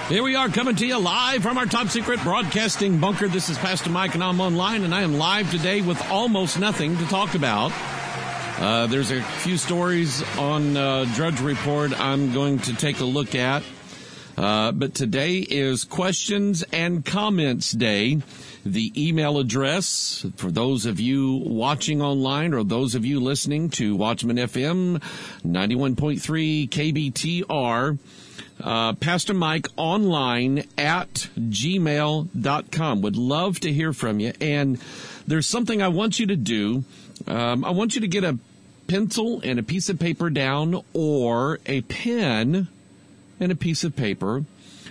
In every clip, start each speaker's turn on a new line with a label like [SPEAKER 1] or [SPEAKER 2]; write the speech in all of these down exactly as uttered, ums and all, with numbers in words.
[SPEAKER 1] Here we are coming to you live from our top secret broadcasting bunker. This is Pastor Mike and I'm online, and I am live today with almost nothing to talk about. Uh, there's a few stories on uh, Drudge Report I'm going to take a look at. Uh, but today is Questions and Comments Day. The email address for those of you watching online or those of you listening to Watchman F M ninety-one point three K B T R, uh, Pastor Mike online at gmail dot com. Would love to hear from you. And there's something I want you to do. Um, I want you to get a pencil and a piece of paper down, or a pen and a piece of paper,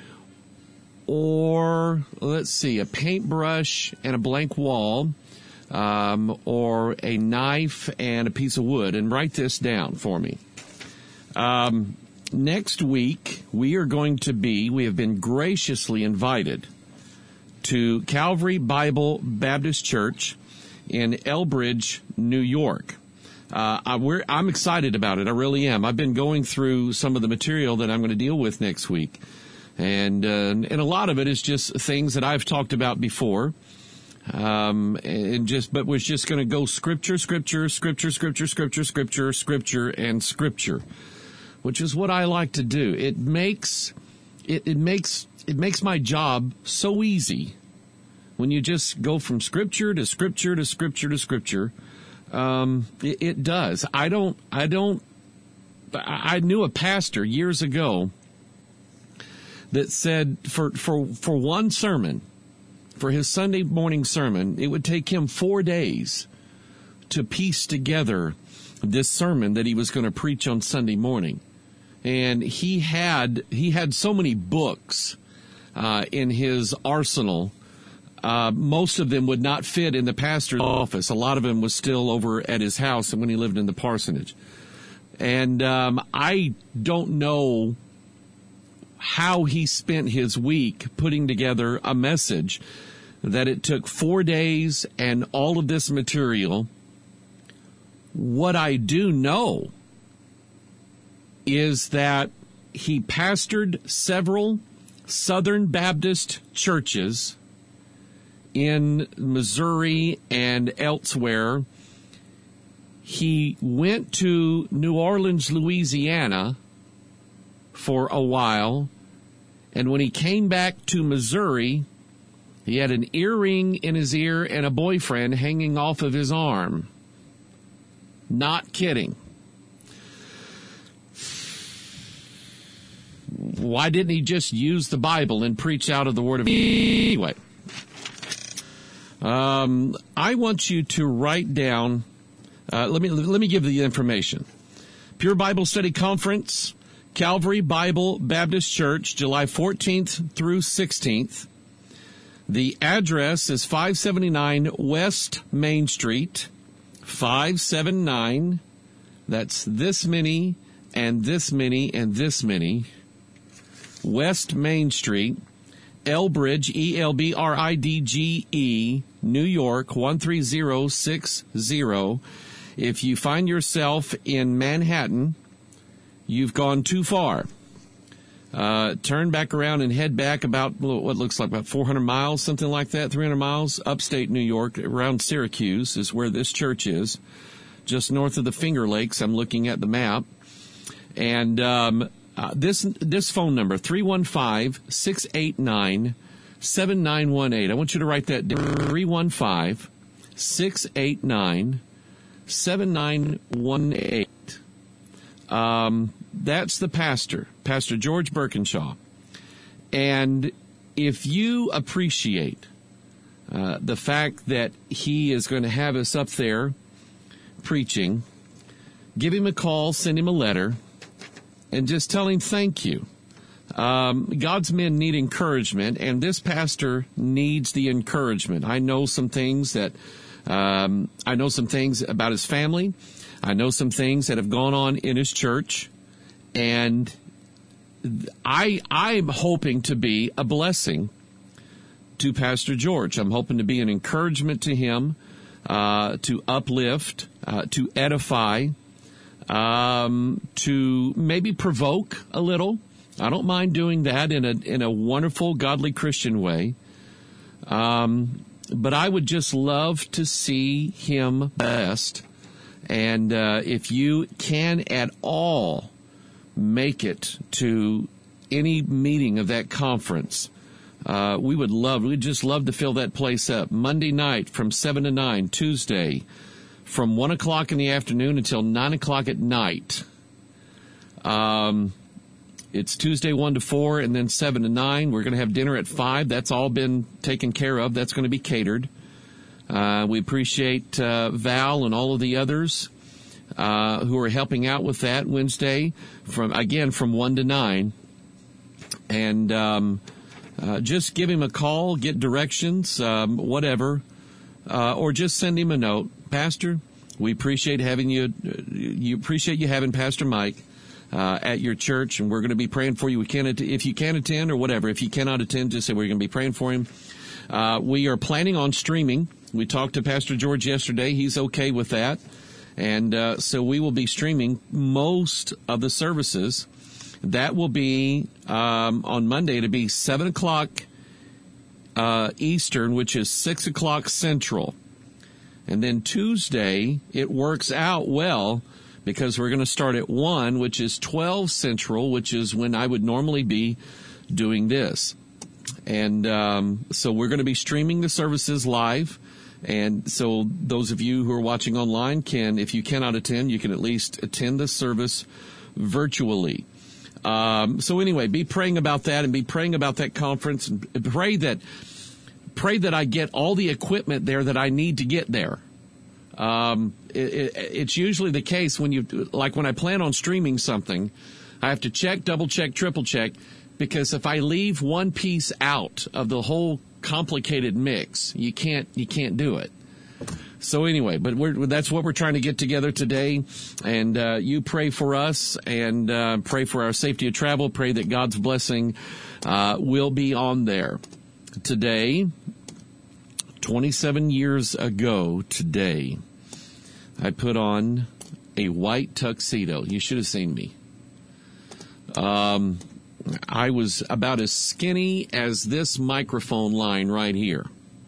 [SPEAKER 1] or, let's see, a paintbrush and a blank wall, um, or a knife and a piece of wood, and write this down for me. Um, next week, we are going to be, we have been graciously invited to Calvary Bible Baptist Church in Elbridge, New York. Uh, I, we're, I'm excited about it. I really am. I've been going through some of the material that I'm going to deal with next week. And, uh, and a lot of it is just things that I've talked about before. Um, and just, but was just going to go scripture, scripture, scripture, scripture, scripture, scripture, scripture, and scripture, which is what I like to do. It makes, it, it makes, it makes my job so easy when you just go from scripture to scripture to scripture to scripture. Um, it, it does. I don't, I don't, I knew a pastor years ago that said for, for, for one sermon, for his Sunday morning sermon, it would take him four days to piece together this sermon that he was going to preach on Sunday morning. And he had, he had so many books, uh, in his arsenal. Uh, most of them would not fit in the pastor's office. A lot of them was still over at his house when he lived in the parsonage. And um, I don't know how he spent his week putting together a message that it took four days and all of this material. What I do know is that he pastored several Southern Baptist churches in Missouri and elsewhere. He went to New Orleans, Louisiana for a while, and when he came back to Missouri, he had an earring in his ear and a boyfriend hanging off of his arm. Not kidding. Why didn't he just use the Bible and preach out of the Word of God? Anyway. Um, I want you to write down, uh, let me, let me give you the information. Pure Bible Study Conference, Calvary Bible Baptist Church, July fourteenth through sixteenth. The address is five seventy-nine West Main Street, five seventy-nine. That's this many and this many and this many. West Main Street, Elbridge, E L B R I D G E, New York, one three zero six zero. If you find yourself in Manhattan, you've gone too far. Uh, turn back around and head back about what looks like about four hundred miles, something like that, three hundred miles, upstate New York, around Syracuse is where this church is, just north of the Finger Lakes. I'm looking at the map. And um Uh, this this phone number, three one five, six eight nine, seven nine one eight. I want you to write that down, three one five, six eight nine, seven nine one eight. Um, that's the pastor, Pastor George Birkinshaw. And if you appreciate uh, the fact that he is going to have us up there preaching, give him a call, send him a letter, and just tell him thank you. Um, God's men need encouragement, and this pastor needs the encouragement. I know some things that, um, I know some things about his family. I know some things that have gone on in his church, and I, I'm hoping to be a blessing to Pastor George. I'm hoping to be an encouragement to him, uh, to uplift, uh, to edify, um, to maybe provoke a little. I don't mind doing that in a in a wonderful, godly Christian way. Um, but I would just love to see him best. And uh, if you can at all make it to any meeting of that conference, uh, we would love, we'd just love to fill that place up. Monday night from seven to nine, Tuesday from one o'clock in the afternoon until nine o'clock at night. Um, it's Tuesday one to four and then seven to nine. We're going to have dinner at five. That's all been taken care of. That's going to be catered. Uh, we appreciate uh, Val and all of the others uh, who are helping out with that Wednesday, from again, from one to nine. And um, uh, just give him a call, get directions, um, whatever, uh, or just send him a note. Pastor, we appreciate having you, you appreciate you having Pastor Mike uh, at your church, and we're going to be praying for you. We can, if you can attend or whatever. If you cannot attend, just say we're going to be praying for him. Uh, we are planning on streaming. We talked to Pastor George yesterday. He's okay with that. And uh, so we will be streaming most of the services. That will be um, on Monday. It'll be seven o'clock uh, Eastern, which is six o'clock Central. And then Tuesday, it works out well because we're going to start at one, which is twelve Central, which is when I would normally be doing this. And um, so we're going to be streaming the services live. And so those of you who are watching online can, if you cannot attend, you can at least attend the service virtually. Um, so anyway, be praying about that and be praying about that conference, and pray that, pray that I get all the equipment there that I need to get there. Um, it, it, it's usually the case when you, like when I plan on streaming something, I have to check, double check, triple check, because if I leave one piece out of the whole complicated mix, you can't, you can't do it. So anyway, but we're, that's what we're trying to get together today. And uh, you pray for us and uh, pray for our safety of travel. Pray that God's blessing uh, will be on there. Today, twenty-seven years ago today, I put on a white tuxedo. You should have seen me. Um, I was about as skinny as this microphone line right here.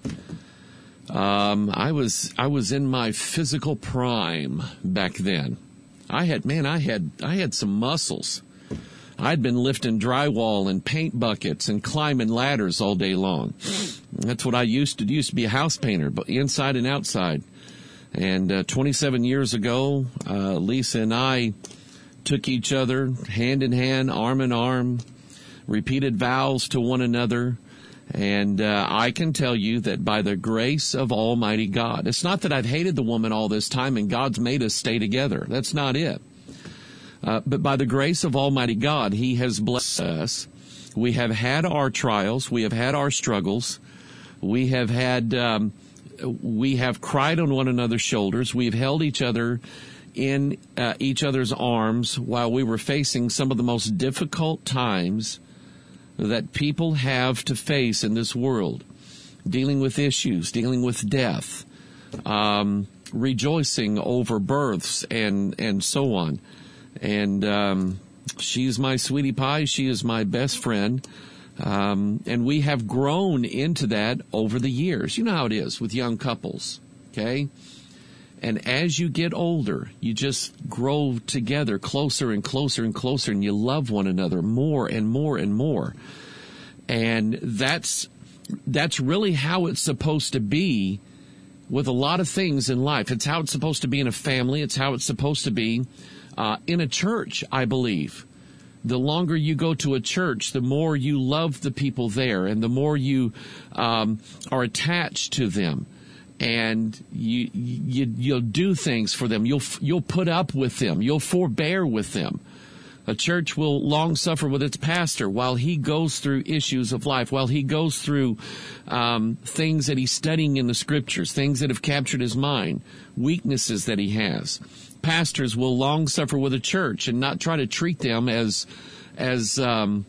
[SPEAKER 1] Um, I was, I was in my physical prime back then. I had, man, I had, I had some muscles. I'd been lifting drywall and paint buckets and climbing ladders all day long. That's what I used to do. Used to be a house painter, but inside and outside. And, uh, twenty-seven years ago, uh, Lisa and I took each other hand in hand, arm in arm, repeated vows to one another. And uh, I can tell you that by the grace of Almighty God, it's not that I've hated the woman all this time and God's made us stay together. That's not it. Uh, but by the grace of Almighty God, He has blessed us. We have had our trials. We have had our struggles. We have had, um, we have cried on one another's shoulders. We've held each other in uh, each other's arms while we were facing some of the most difficult times that people have to face in this world, dealing with issues, dealing with death, um, rejoicing over births, and and so on. And um, she's my sweetie pie. She is my best friend. Um, and we have grown into that over the years. You know how it is with young couples, okay? And as you get older, you just grow together closer and closer and closer, and you love one another more and more and more. And that's that's really how it's supposed to be with a lot of things in life. It's how it's supposed to be in a family. It's how it's supposed to be uh, in a church, I believe. The longer you go to a church, the more you love the people there, and the more you um, are attached to them. And you, you, you'll do things for them. You'll, you'll put up with them. You'll forbear with them. A church will long suffer with its pastor while he goes through issues of life, while he goes through um, things that he's studying in the scriptures, things that have captured his mind, weaknesses that he has. Pastors will long suffer with a church and not try to treat them as, as um,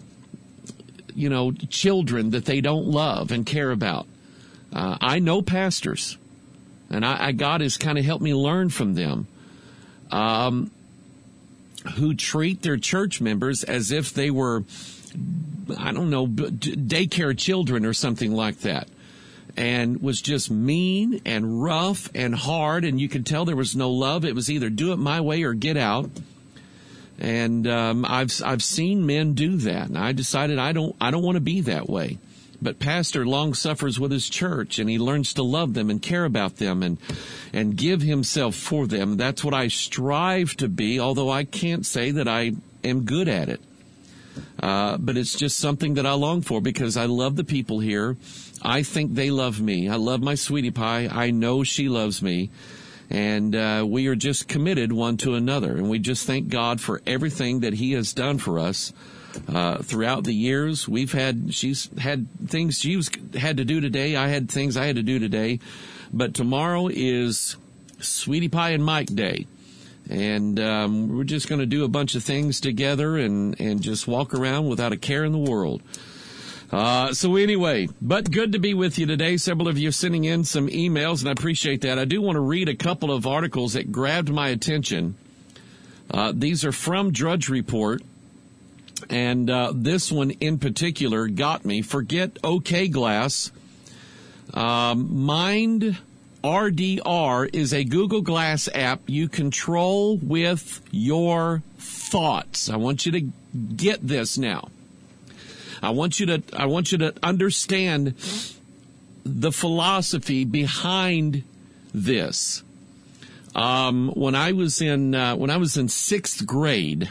[SPEAKER 1] you know, children that they don't love and care about. Uh, I know pastors, and I, I God has kind of helped me learn from them. Um, who treat their church members as if they were, I don't know, daycare children or something like that. And was just mean and rough and hard, and you could tell there was no love. It was either do it my way or get out. And um, I've I've seen men do that, and I decided I don't I don't want to be that way. But Pastor long suffers with his church, and he learns to love them and care about them and and give himself for them. That's what I strive to be, although I can't say that I am good at it. Uh, but it's just something that I long for because I love the people here. I think they love me. I love my sweetie pie. I know she loves me. And uh, we are just committed one to another. And we just thank God for everything that he has done for us. Uh, throughout the years, we've had, she's had things she was, had to do today. I had things I had to do today. But tomorrow is Sweetie Pie and Mike Day. And um, we're just going to do a bunch of things together and, and just walk around without a care in the world. Uh, so anyway, but good to be with you today. Several of you are sending in some emails, and I appreciate that. I do want to read a couple of articles that grabbed my attention. Uh, these are from Drudge Report. And uh, this one in particular got me. Forget OK Glass. Um, Mind R D R is a Google Glass app you control with your thoughts. I want you to get this now. I want you to I want you to understand the philosophy behind this. Um, when I was in uh, when I was in sixth grade,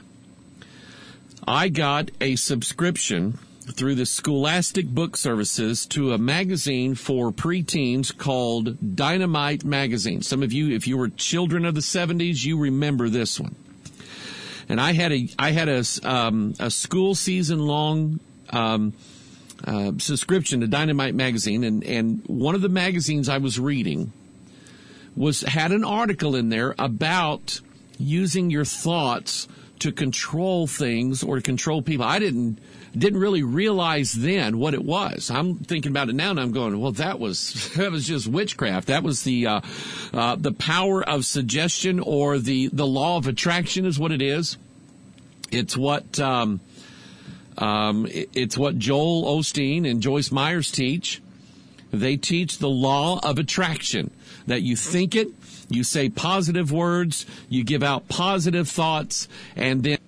[SPEAKER 1] I got a subscription through the Scholastic Book Services to a magazine for preteens called Dynamite Magazine. Some of you, if you were children of the seventies, you remember this one. And I had a I had a um, a school season long um, uh, subscription to Dynamite Magazine, and and one of the magazines I was reading was had an article in there about using your thoughts to control things or to control people. I didn't didn't really realize then what it was. I'm thinking about it now, and I'm going, well, that was that was just witchcraft. That was the uh, uh, the power of suggestion, or the the law of attraction, is what it is. It's what um, um, it, it's what Joel Osteen and Joyce Myers teach. They teach the law of attraction, that you think it, you say positive words, you give out positive thoughts, and then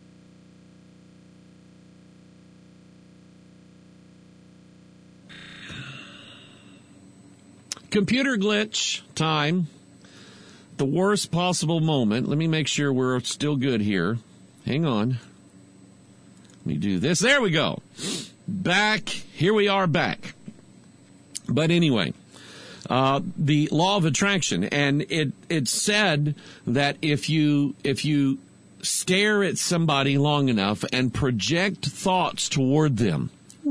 [SPEAKER 1] computer glitch time, the worst possible moment. Let me make sure we're still good here. Hang on. Let me do this. There we go. Back. Here we are back. But anyway, uh, the law of attraction, and it, it said that if you, if you stare at somebody long enough and project thoughts toward them,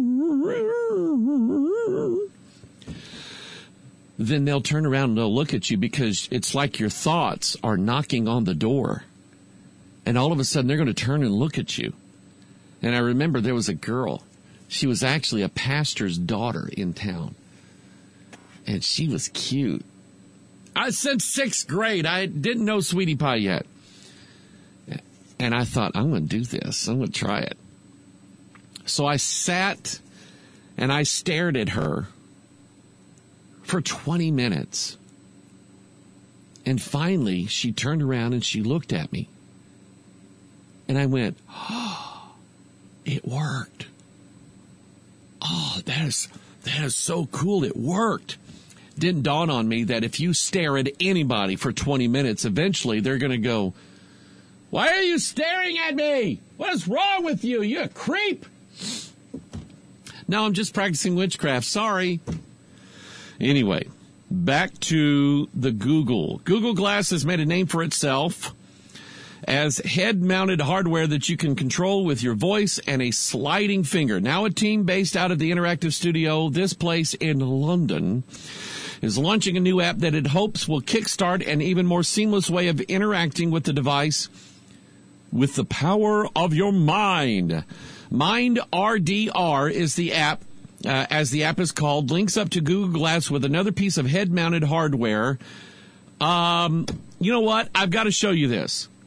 [SPEAKER 1] then they'll turn around and they'll look at you, because it's like your thoughts are knocking on the door. And all of a sudden they're going to turn and look at you. And I remember there was a girl. She was actually a pastor's daughter in town. And she was cute. I said sixth grade. I didn't know Sweetie Pie yet. And I thought, I'm going to do this. I'm going to try it. So I sat and I stared at her for twenty minutes. And finally, she turned around and she looked at me. And I went, oh, it worked. Oh, that is, that is so cool. It worked. Didn't dawn on me that if you stare at anybody for twenty minutes, eventually they're going to go, why are you staring at me? What is wrong with you? You're a creep. No, I'm just practicing witchcraft. Sorry. Anyway, back to the Google. Google Glass has made a name for itself as head-mounted hardware that you can control with your voice and a sliding finger. Now a team based out of the Interactive Studio, this place in London, is launching a new app that it hopes will kickstart an even more seamless way of interacting with the device with the power of your mind. Mind R D R is the app, uh, as the app is called, links up to Google Glass with another piece of head-mounted hardware. Um, you know what? I've got to show you this.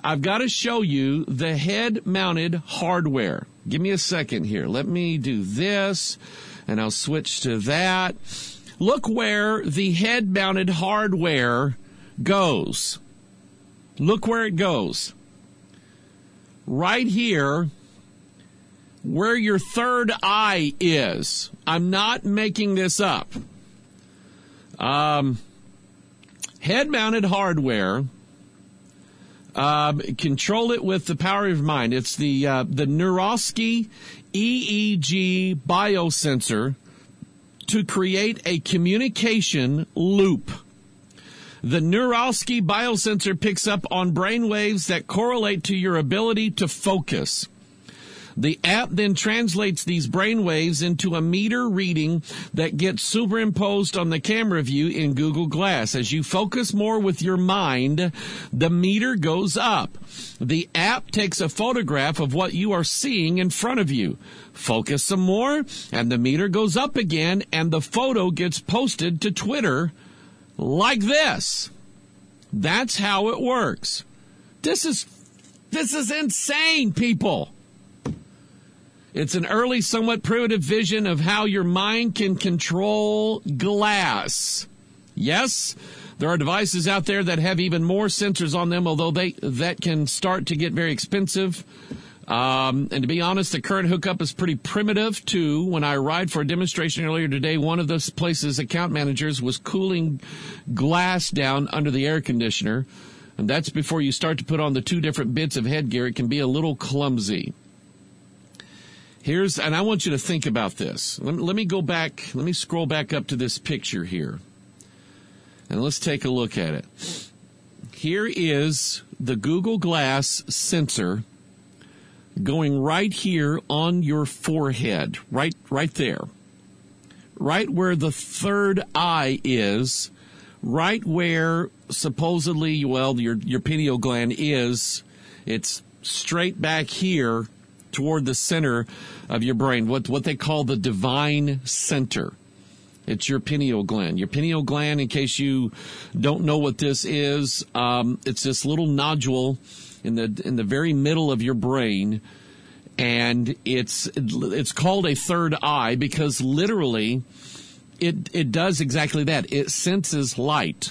[SPEAKER 1] I've got to show you the head-mounted hardware. Give me a second here. Let me do this, and I'll switch to that. Look where the head-mounted hardware goes. Look where it goes. Right here, where your third eye is. I'm not making this up. Um, head-mounted hardware. Uh, control it with the power of your mind. It's the uh, the Neurosky E E G biosensor to create a communication loop. The Neurosky biosensor picks up on brain waves that correlate to your ability to focus. The app then translates these brain waves into a meter reading that gets superimposed on the camera view in Google Glass. As you focus more with your mind, the meter goes up. The app takes a photograph of what you are seeing in front of you. Focus some more, and the meter goes up again, and the photo gets posted to Twitter like this. That's how it works. This is, this is insane, people. It's an early, somewhat primitive vision of how your mind can control glass. Yes, there are devices out there that have even more sensors on them, although they that can start to get very expensive. Um, and to be honest, the current hookup is pretty primitive, too. When I arrived for a demonstration earlier today, one of those places' account managers was cooling glass down under the air conditioner. And that's before you start to put on the two different bits of headgear. It can be a little clumsy. Here's, and I want you to think about this. Let me, let me go back, let me scroll back up to this picture here. And let's take a look at it. Here is the Google Glass sensor going right here on your forehead, right, right there. Right where the third eye is, right where supposedly, well, your, your pineal gland is. It's straight back here toward the center of your brain, what what they call the divine center. It's your pineal gland. Your pineal gland, in case you don't know what this is, um, it's this little nodule in the in the very middle of your brain, and it's it's called a third eye because literally it it does exactly that. It senses light.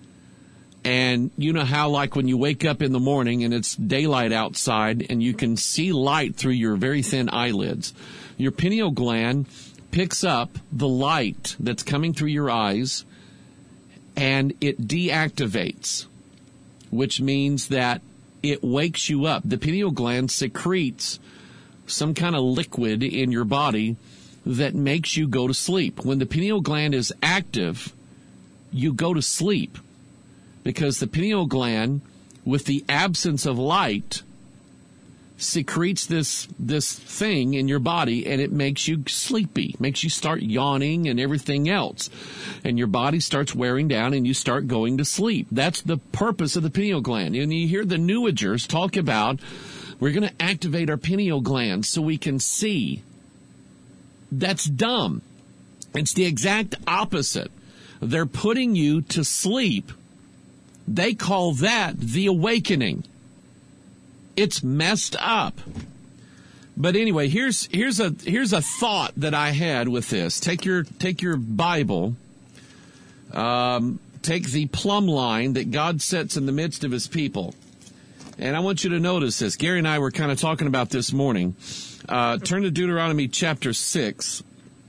[SPEAKER 1] And you know how, like, when you wake up in the morning and it's daylight outside and you can see light through your very thin eyelids, your pineal gland picks up the light that's coming through your eyes and it deactivates, which means that it wakes you up. The pineal gland secretes some kind of liquid in your body that makes you go to sleep. When the pineal gland is active, you go to sleep. Because the pineal gland, with the absence of light, secretes this this thing in your body, and it makes you sleepy, makes you start yawning and everything else. And your body starts wearing down, and you start going to sleep. That's the purpose of the pineal gland. And you hear the New Agers talk about, we're going to activate our pineal gland so we can see. That's dumb. It's the exact opposite. They're putting you to sleep. They call that the awakening. It's messed up. But anyway, here's here's a here's a thought that I had with this. Take your take your Bible. Um, take the plumb line that God sets in the midst of His people, and I want you to notice this. Gary and I were kind of talking about this morning. Uh, turn to Deuteronomy chapter six.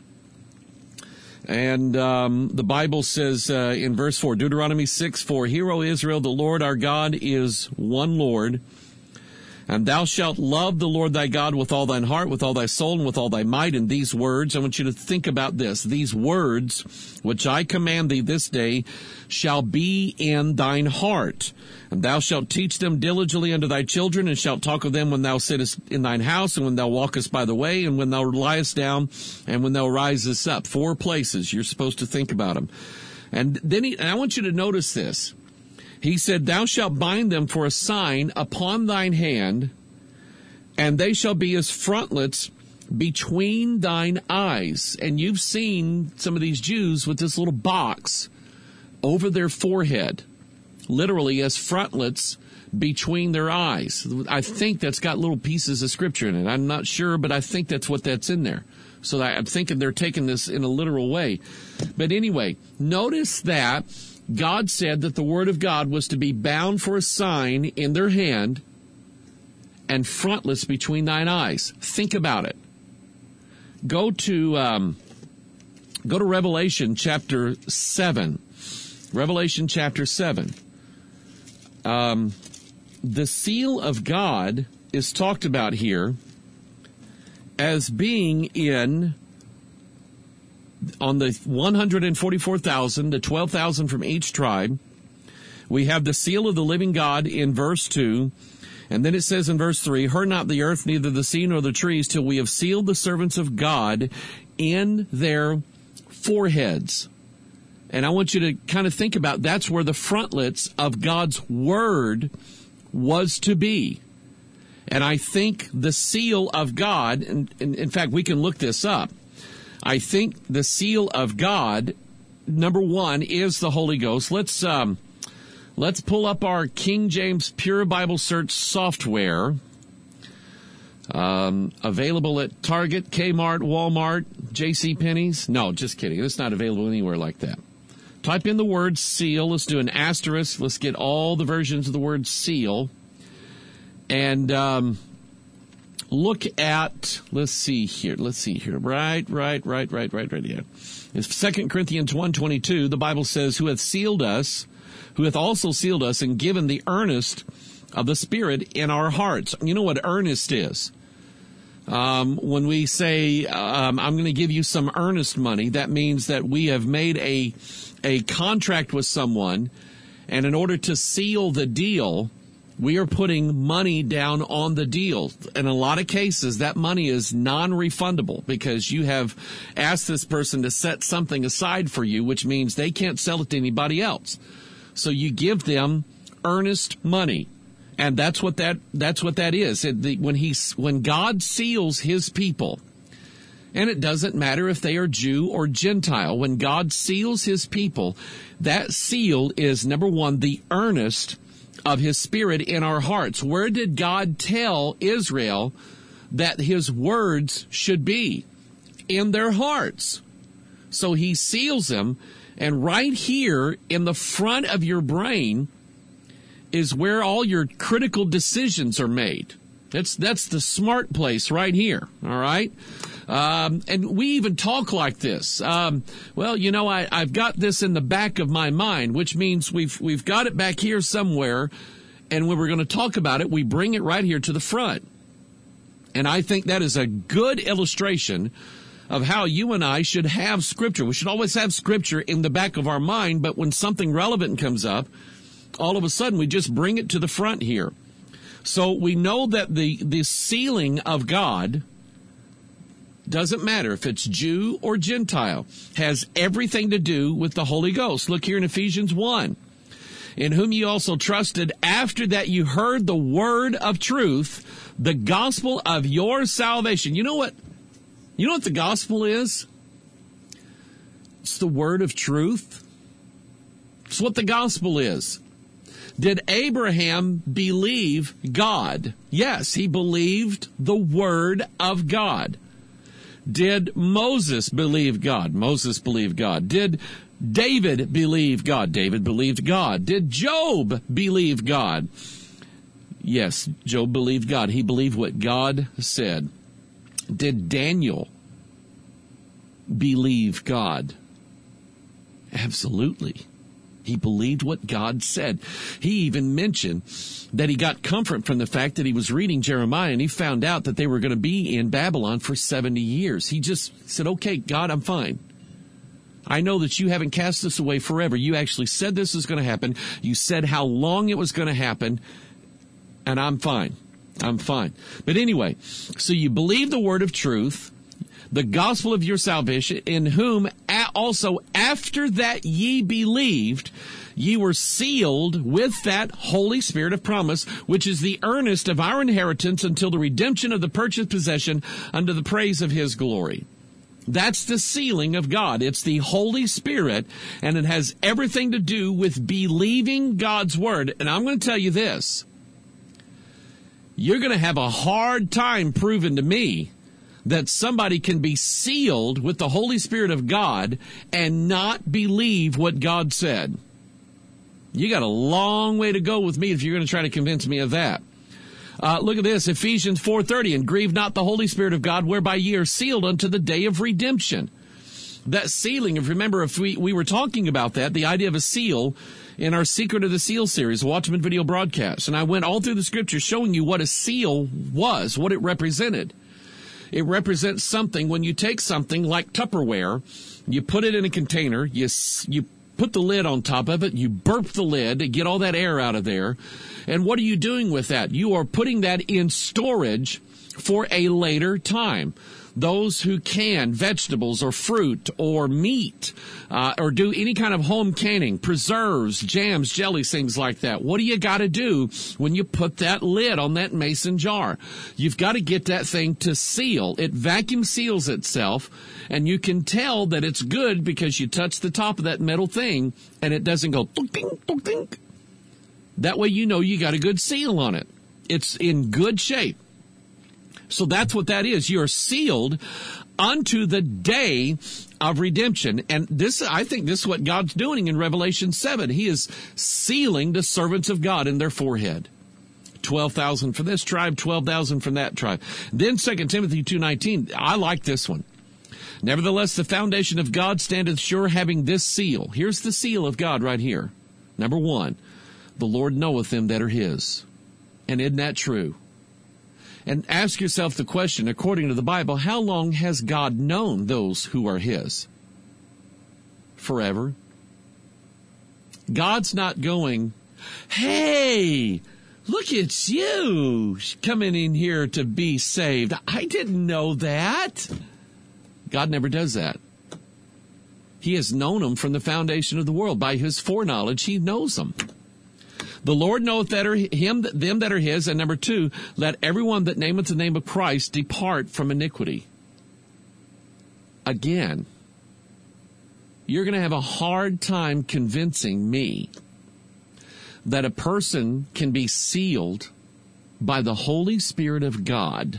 [SPEAKER 1] And um, the Bible says uh, in verse four, Deuteronomy six four, Hear, O Israel, the Lord our God is one Lord, and thou shalt love the Lord thy God with all thine heart, with all thy soul, and with all thy might. And these words, I want you to think about this. These words, which I command thee this day, shall be in thine heart. And thou shalt teach them diligently unto thy children, and shalt talk of them when thou sittest in thine house, and when thou walkest by the way, and when thou liest down, and when thou risest up. Four places you're supposed to think about them. And then he, and I want you to notice this. He said, Thou shalt bind them for a sign upon thine hand, and they shall be as frontlets between thine eyes. And you've seen some of these Jews with this little box over their forehead, literally as frontlets between their eyes. I think that's got little pieces of scripture in it. I'm not sure, but I think that's what that's in there. So I'm thinking they're taking this in a literal way. But anyway, notice that God said that the word of God was to be bound for a sign in their hand and frontlets between thine eyes. Think about it. Go to um, go to Revelation chapter seven. Revelation chapter seven. Um, the seal of God is talked about here as being in on the one hundred forty-four thousand, the twelve thousand from each tribe. We have the seal of the living God in verse two. And then it says in verse three, heard not the earth, neither the sea nor the trees, till we have sealed the servants of God in their foreheads. And I want you to kind of think about that's where the frontlets of God's word was to be. And I think the seal of God, and, and in fact, we can look this up. I think the seal of God, number one, is the Holy Ghost. Let's um, let's pull up our King James Pure Bible Search software, um, available at Target, Kmart, Walmart, JCPenney's. No, just kidding. It's not available anywhere like that. Type in the word seal. Let's do an asterisk. Let's get all the versions of the word seal. And um, look at, let's see here, let's see here. Right, right, right, right, right, right, yeah. It's Second Corinthians one twenty-two. The Bible says, who hath sealed us, who hath also sealed us and given the earnest of the Spirit in our hearts. You know what earnest is? Um, when we say, um, I'm going to give you some earnest money, that means that we have made a, a contract with someone, and in order to seal the deal, we are putting money down on the deal. In a lot of cases, that money is non-refundable because you have asked this person to set something aside for you, which means they can't sell it to anybody else. So you give them earnest money. And that's what that, that's what that is. It, the, when he, when God seals his people, and it doesn't matter if they are Jew or Gentile, when God seals his people, that seal is, number one, the earnest of his Spirit in our hearts. Where did God tell Israel that his words should be? In their hearts. So he seals them, and right here in the front of your brain is where all your critical decisions are made. That's that's the smart place right here, all right? Um, and we even talk like this. Um, well, you know, I, I've got this in the back of my mind, which means we've we've got it back here somewhere, and when we're going to talk about it, we bring it right here to the front. And I think that is a good illustration of how you and I should have Scripture. We should always have Scripture in the back of our mind, but when something relevant comes up, all of a sudden we just bring it to the front here. So we know that the, the sealing of God, doesn't matter if it's Jew or Gentile, has everything to do with the Holy Ghost. Look here in Ephesians one. In whom you also trusted after that you heard the word of truth, the gospel of your salvation. You know what? You know what the gospel is? It's the word of truth. It's what the gospel is. Did Abraham believe God? Yes, he believed the word of God. Did Moses believe God? Moses believed God. Did David believe God? David believed God. Did Job believe God? Yes, Job believed God. He believed what God said. Did Daniel believe God? Absolutely. He believed what God said. He even mentioned that he got comfort from the fact that he was reading Jeremiah and he found out that they were going to be in Babylon for seventy years. He just said, okay, God, I'm fine. I know that you haven't cast us away forever. You actually said this is going to happen. You said how long it was going to happen, and I'm fine. I'm fine. But anyway, so you believe the word of truth, the gospel of your salvation, in whom also after that ye believed, ye were sealed with that Holy Spirit of promise, which is the earnest of our inheritance until the redemption of the purchased possession unto the praise of his glory. That's the sealing of God. It's the Holy Spirit, and it has everything to do with believing God's word. And I'm going to tell you this. you're going to have a hard time proving to me that somebody can be sealed with the Holy Spirit of God and not believe what God said. You got a long way to go with me if you're going to try to convince me of that. Uh, look at this, Ephesians four thirty, and grieve not the Holy Spirit of God, whereby ye are sealed unto the day of redemption. That sealing, if remember, if we, we were talking about that, the idea of a seal in our Secret of the Seal series, Watchman video broadcast. And I went all through the scriptures showing you what a seal was, what it represented. It represents something. When you take something like Tupperware, you put it in a container, you you put the lid on top of it, you burp the lid to get all that air out of there. And what are you doing with that? You are putting that in storage for a later time. Those who can vegetables or fruit or meat uh, or do any kind of home canning, preserves, jams, jellies, things like that. What do you got to do when you put that lid on that mason jar? You've got to get that thing to seal. It vacuum seals itself, and you can tell that it's good because you touch the top of that metal thing and it doesn't go ding, ding, ding. That way you know you got a good seal on it. It's in good shape. So that's what that is. You're sealed unto the day of redemption. And this, I think this is what God's doing in Revelation seven. He is sealing the servants of God in their forehead. twelve thousand from this tribe, twelve thousand from that tribe. Then Second Timothy two nineteen, I like this one. Nevertheless, the foundation of God standeth sure, having this seal. Here's the seal of God right here. Number one, the Lord knoweth them that are his. And isn't that true? And ask yourself the question, according to the Bible, how long has God known those who are his? Forever. God's not going, hey, look at you coming in here to be saved. I didn't know that. God never does that. He has known them from the foundation of the world. By his foreknowledge, he knows them. The Lord knoweth that are him, them that are his. And number two, let everyone that nameth the name of Christ depart from iniquity. Again, you're going to have a hard time convincing me that a person can be sealed by the Holy Spirit of God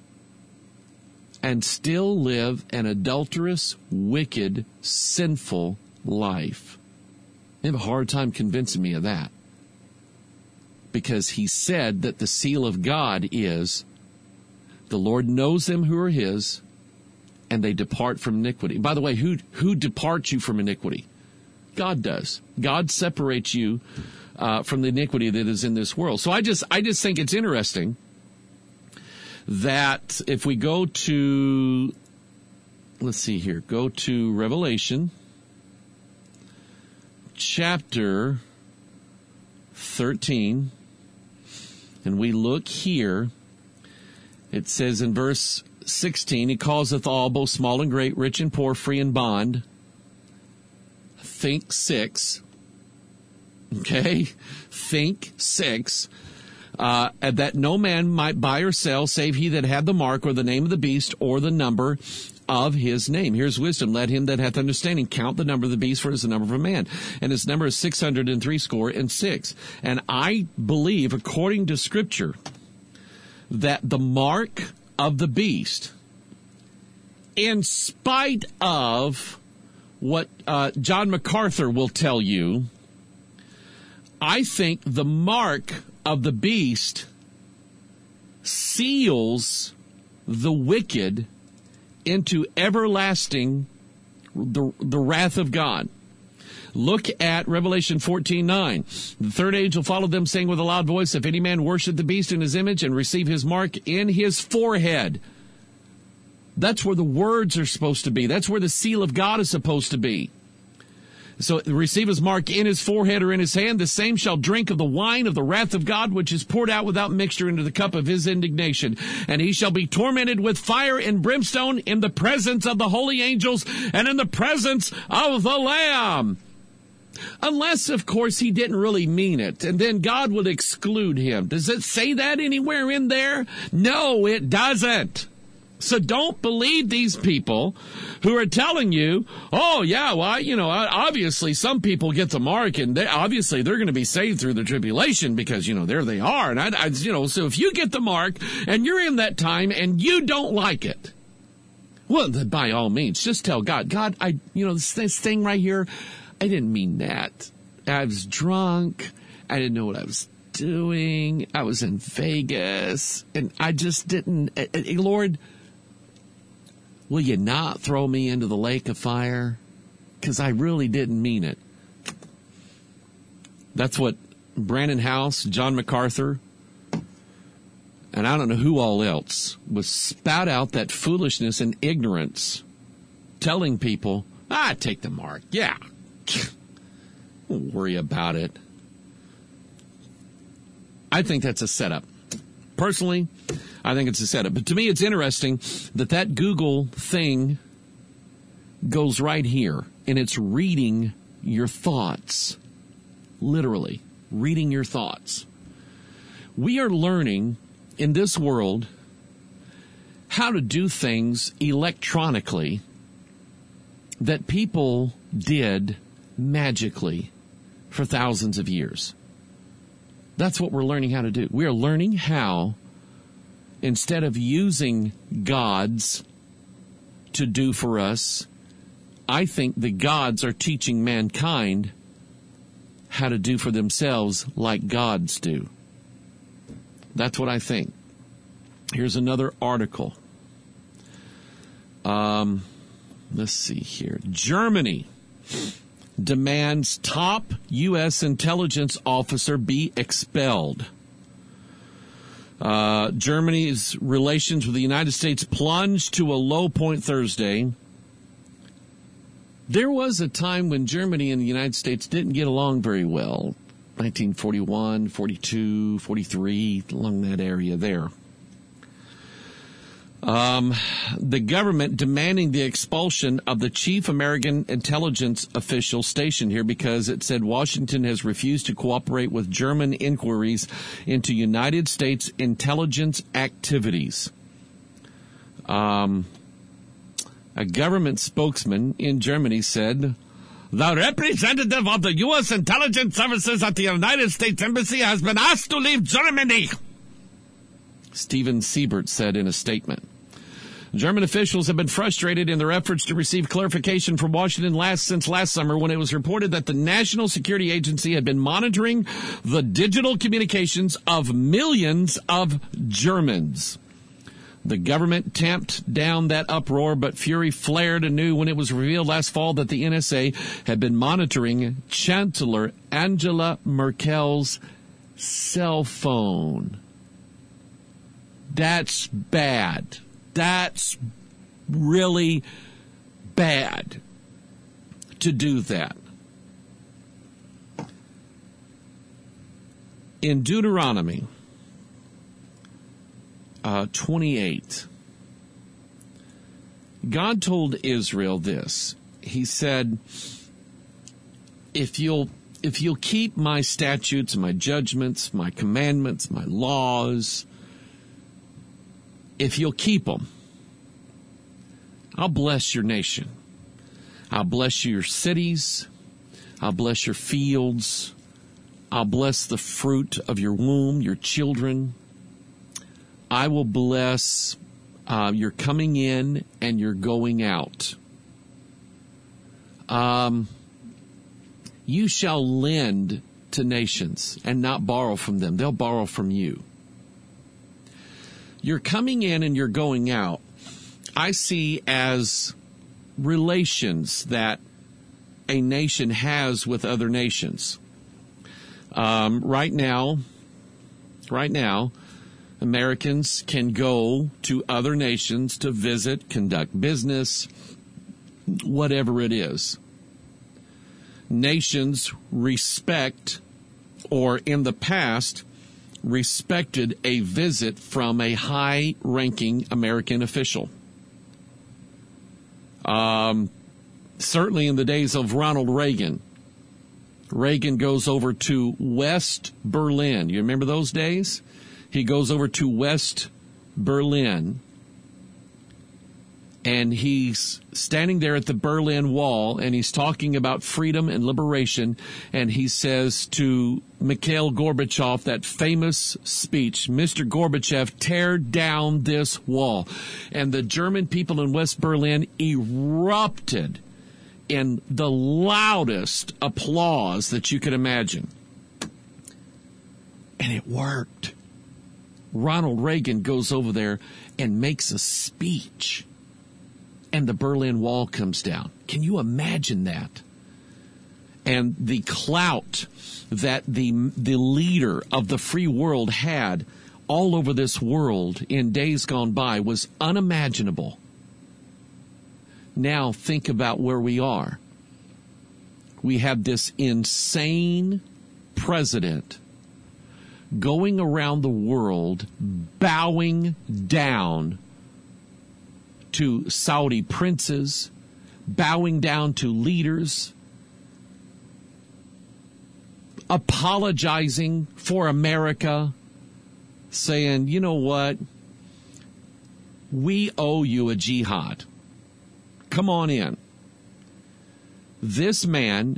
[SPEAKER 1] and still live an adulterous, wicked, sinful life. You have a hard time convincing me of that. Because he said that the seal of God is, the Lord knows them who are his, and they depart from iniquity. By the way, who who departs you from iniquity? God does. God separates you uh, from the iniquity that is in this world. So I just I just think it's interesting that if we go to, let's see here, go to Revelation chapter thirteen. And we look here, it says in verse sixteen, he causeth all, both small and great, rich and poor, free and bond. Think six. Okay? Think six. Uh, that no man might buy or sell, save he that had the mark or the name of the beast or the number of his name. Here's wisdom. Let him that hath understanding count the number of the beast, for it is the number of a man. And his number is six hundred and three score and six. And I believe, according to Scripture, that the mark of the beast, in spite of what uh, John MacArthur will tell you, I think the mark of the beast seals the wicked into everlasting, the, the wrath of God. Look at Revelation fourteen nine. The third angel followed them, saying with a loud voice, if any man worship the beast in his image and receive his mark in his forehead. That's where the words are supposed to be. That's where the seal of God is supposed to be. So receive his mark in his forehead or in his hand, the same shall drink of the wine of the wrath of God, which is poured out without mixture into the cup of his indignation. And he shall be tormented with fire and brimstone in the presence of the holy angels and in the presence of the Lamb. Unless, of course, he didn't really mean it, and then God would exclude him. Does it say that anywhere in there? No, it doesn't. So don't believe these people who are telling you, oh, yeah, well, I, you know, obviously some people get the mark and they, obviously they're going to be saved through the tribulation because, you know, there they are. And, I, I, you know, so if you get the mark and you're in that time and you don't like it, well, then by all means, just tell God, God, I, you know, this, this thing right here, I didn't mean that. I was drunk. I didn't know what I was doing. I was in Vegas and I just didn't, uh, uh, Lord, will you not throw me into the lake of fire? Because I really didn't mean it. That's what Brandon House, John MacArthur, and I don't know who all else was spout out that foolishness and ignorance, telling people, ah, take the mark. Yeah. Don't worry about it. I think that's a setup. Personally, I think it's a setup. But to me, it's interesting that that Google thing goes right here, and it's reading your thoughts. Literally, reading your thoughts. We are learning in this world how to do things electronically that people did magically for thousands of years. That's what we're learning how to do. We are learning how, instead of using gods to do for us, I think the gods are teaching mankind how to do for themselves like gods do. That's what I think. Here's another article. Um, let's see here. Germany demands top U S intelligence officer be expelled. Uh, Germany's relations with the United States plunged to a low point Thursday. There was a time when Germany and the United States didn't get along very well. nineteen forty-one, forty-two, forty-three, along that area there. Um, the government demanding the expulsion of the chief American intelligence official stationed here because it said Washington has refused to cooperate with German inquiries into United States intelligence activities. Um, a government spokesman in Germany said, the representative of the U S intelligence services at the United States Embassy has been asked to leave Germany, Steven Siebert said in a statement. German officials have been frustrated in their efforts to receive clarification from Washington last since last summer when it was reported that the National Security Agency had been monitoring the digital communications of millions of Germans. The government tamped down that uproar, but fury flared anew when it was revealed last fall that the N S A had been monitoring Chancellor Angela Merkel's cell phone. That's bad. That's really bad to do that. In Deuteronomy uh, twenty-eight, God told Israel this. He said, if you'll if you'll keep my statutes, my judgments, my commandments, my laws, if you'll keep them, I'll bless your nation. I'll bless your cities. I'll bless your fields. I'll bless the fruit of your womb, your children. I will bless uh, your coming in and your going out. Um, you shall lend to nations and not borrow from them. They'll borrow from you. Your coming in and your going out, I see as relations that a nation has with other nations. Um, right now, right now, Americans can go to other nations to visit, conduct business, whatever it is. Nations respect, or in the past, respected a visit from a high-ranking American official. Um, certainly in the days of Ronald Reagan, Reagan goes over to West Berlin. You remember those days? He goes over to West Berlin And he's standing there at the Berlin Wall, and he's talking about freedom and liberation. And he says to Mikhail Gorbachev, that famous speech, Mister Gorbachev, tear down this wall. And the German people in West Berlin erupted in the loudest applause that you could imagine. And it worked. Ronald Reagan goes over there and makes a speech. And the Berlin Wall comes down. Can you imagine that? And the clout that the the leader of the free world had all over this world in days gone by was unimaginable. Now think about where we are. We have this insane president going around the world bowing down to Saudi princes, bowing down to leaders, apologizing for America, saying, you know what, we owe you a jihad. Come on in. This man,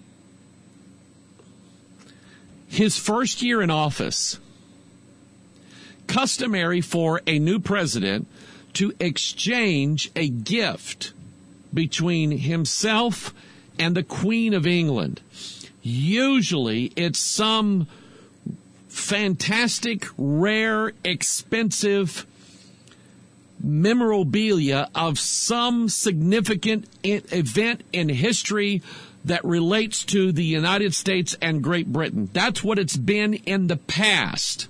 [SPEAKER 1] his first year in office, customary for a new president to exchange a gift between himself and the Queen of England. Usually it's some fantastic, rare, expensive memorabilia of some significant event in history that relates to the United States and Great Britain. That's what it's been in the past.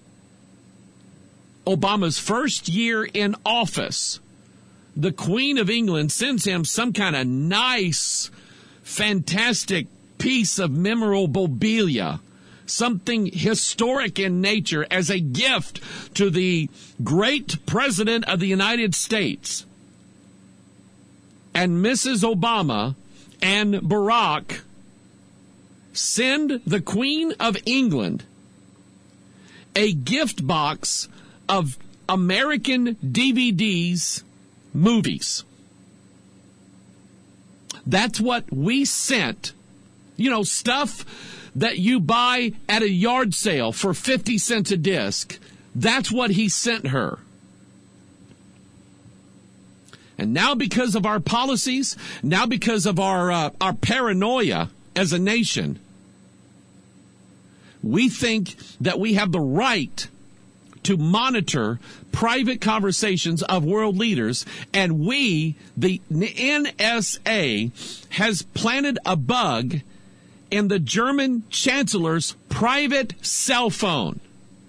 [SPEAKER 1] Obama's first year in office, the Queen of England sends him some kind of nice, fantastic piece of memorabilia, something historic in nature as a gift to the great President of the United States. And Missus Obama and Barack send the Queen of England a gift box of American D V Ds, movies. That's what we sent. You know, stuff that you buy at a yard sale for fifty cents a disc. That's what he sent her. And now because of our policies, now because of our uh, our paranoia as a nation, we think that we have the right to monitor private conversations of world leaders, and we, the N S A, has planted a bug in the German chancellor's private cell phone.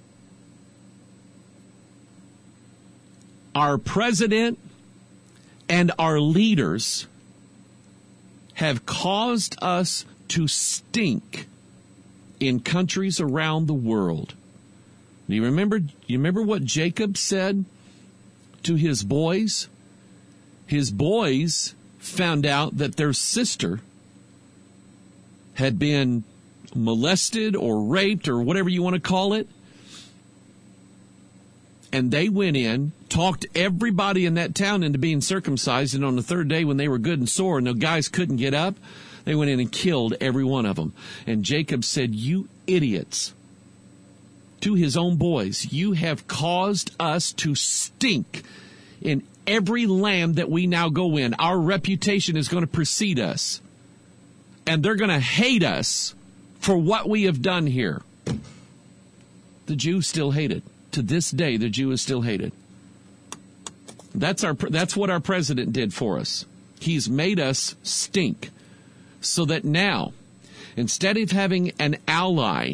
[SPEAKER 1] Our president and our leaders have caused us to stink in countries around the world. Do you remember, you remember what Jacob said to his boys? His boys found out that their sister had been molested or raped or whatever you want to call it. And they went in, talked everybody in that town into being circumcised, and on the third day when they were good and sore and the guys couldn't get up, they went in and killed every one of them. And Jacob said, "You idiots," to his own boys, "you have caused us to stink in every land that we now go in. Our reputation is going to precede us. And they're going to hate us for what we have done here." The Jews still hate it. To this day, the Jew is still hated. That's our. That's what our president did for us. He's made us stink. So that now, instead of having an ally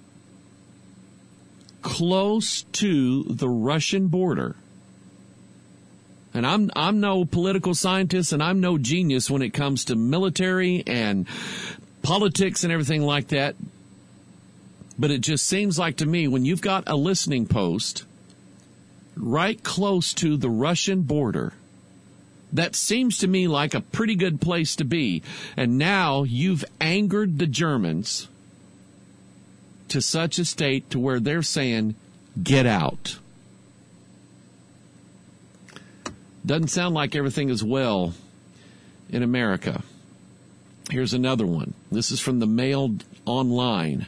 [SPEAKER 1] close to the Russian border, and I'm I'm no political scientist and I'm no genius when it comes to military and politics and everything like that, but it just seems like to me when you've got a listening post right close to the Russian border, that seems to me like a pretty good place to be. And now you've angered the Germans to such a state to where they're saying, "Get out." Doesn't sound like everything is well in America. Here's another one. This is from the Mail Online.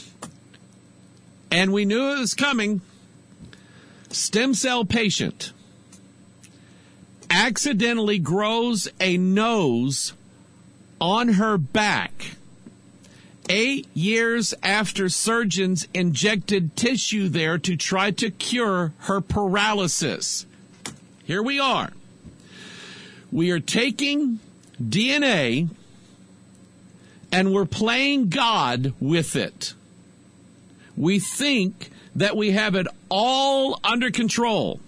[SPEAKER 1] And we knew it was coming. Stem cell patient accidentally grows a nose on her back eight years after surgeons injected tissue there to try to cure her paralysis. Here we are. We are taking D N A and we're playing God with it. We think that we have it all under control.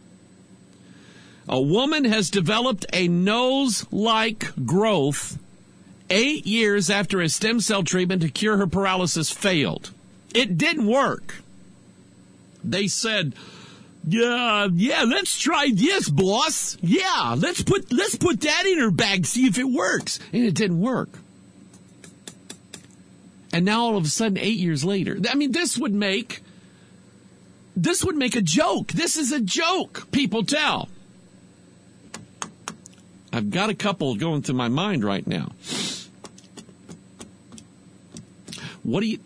[SPEAKER 1] A woman has developed a nose-like growth eight years after a stem cell treatment to cure her paralysis failed. It didn't work. They said, yeah, yeah, let's try this, boss. Yeah, let's put let's put that in her bag, see if it works. And it didn't work. And now all of a sudden, eight years later, I mean, this would make, this would make a joke. This is a joke, people tell. I've got a couple going through my mind right now. What do you,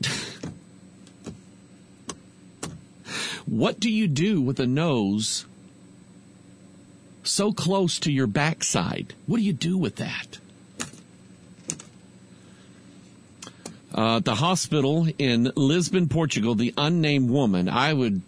[SPEAKER 1] what do you do with a nose so close to your backside? What do you do with that? Uh, at the hospital in Lisbon, Portugal, the unnamed woman, I would,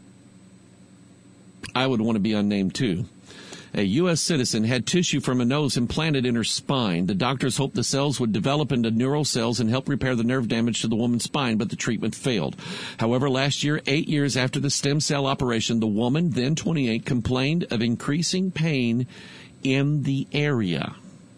[SPEAKER 1] I would want to be unnamed too. A U S citizen had tissue from a nose implanted in her spine. The doctors hoped the cells would develop into neural cells and help repair the nerve damage to the woman's spine, but the treatment failed. However, last year, eight years after the stem cell operation, the woman, then twenty-eight, complained of increasing pain in the area.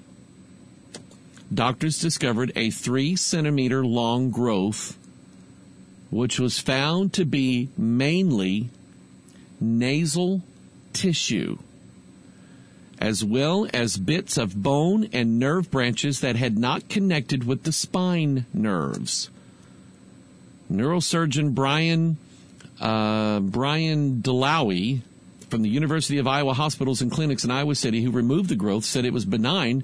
[SPEAKER 1] Doctors discovered a three centimeter long growth, which was found to be mainly nasal tissue, as well as bits of bone and nerve branches that had not connected with the spine nerves. Neurosurgeon Brian uh, Brian Delawy from the University of Iowa Hospitals and Clinics in Iowa City, who removed the growth, said it was benign.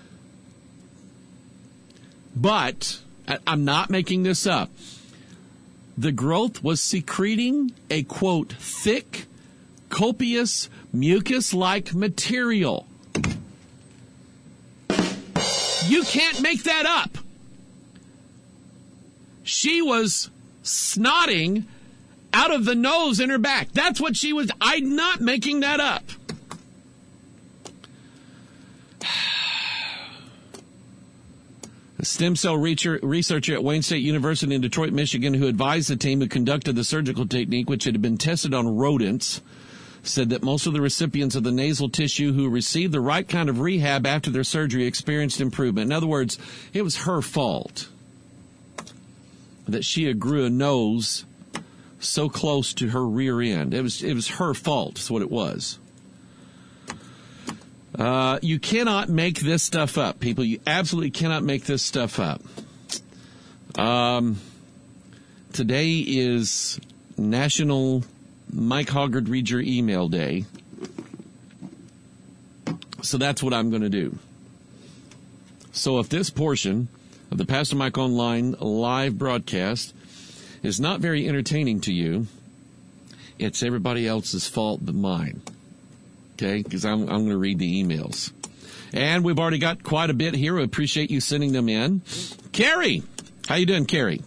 [SPEAKER 1] But I'm not making this up. The growth was secreting a, quote, thick, copious, mucus-like material. You can't make that up. She was snotting out of the nose in her back. That's what she was. I'm not making that up. A stem cell researcher at Wayne State University in Detroit, Michigan, who advised the team who conducted the surgical technique, which had been tested on rodents, said that most of the recipients of the nasal tissue who received the right kind of rehab after their surgery experienced improvement. In other words, it was her fault that she grew a nose so close to her rear end. It was it was her fault. That's what it was. Uh, you cannot make this stuff up, people. You absolutely cannot make this stuff up. Um, today is National Mike Hoggard Read Your Email Day. So that's what I'm going to do. So if this portion of the Pastor Mike Online live broadcast is not very entertaining to you, it's everybody else's fault but mine. Okay, because I'm, I'm going to read the emails. And we've already got quite a bit here. We appreciate you sending them in. Carrie, how you doing, Carrie?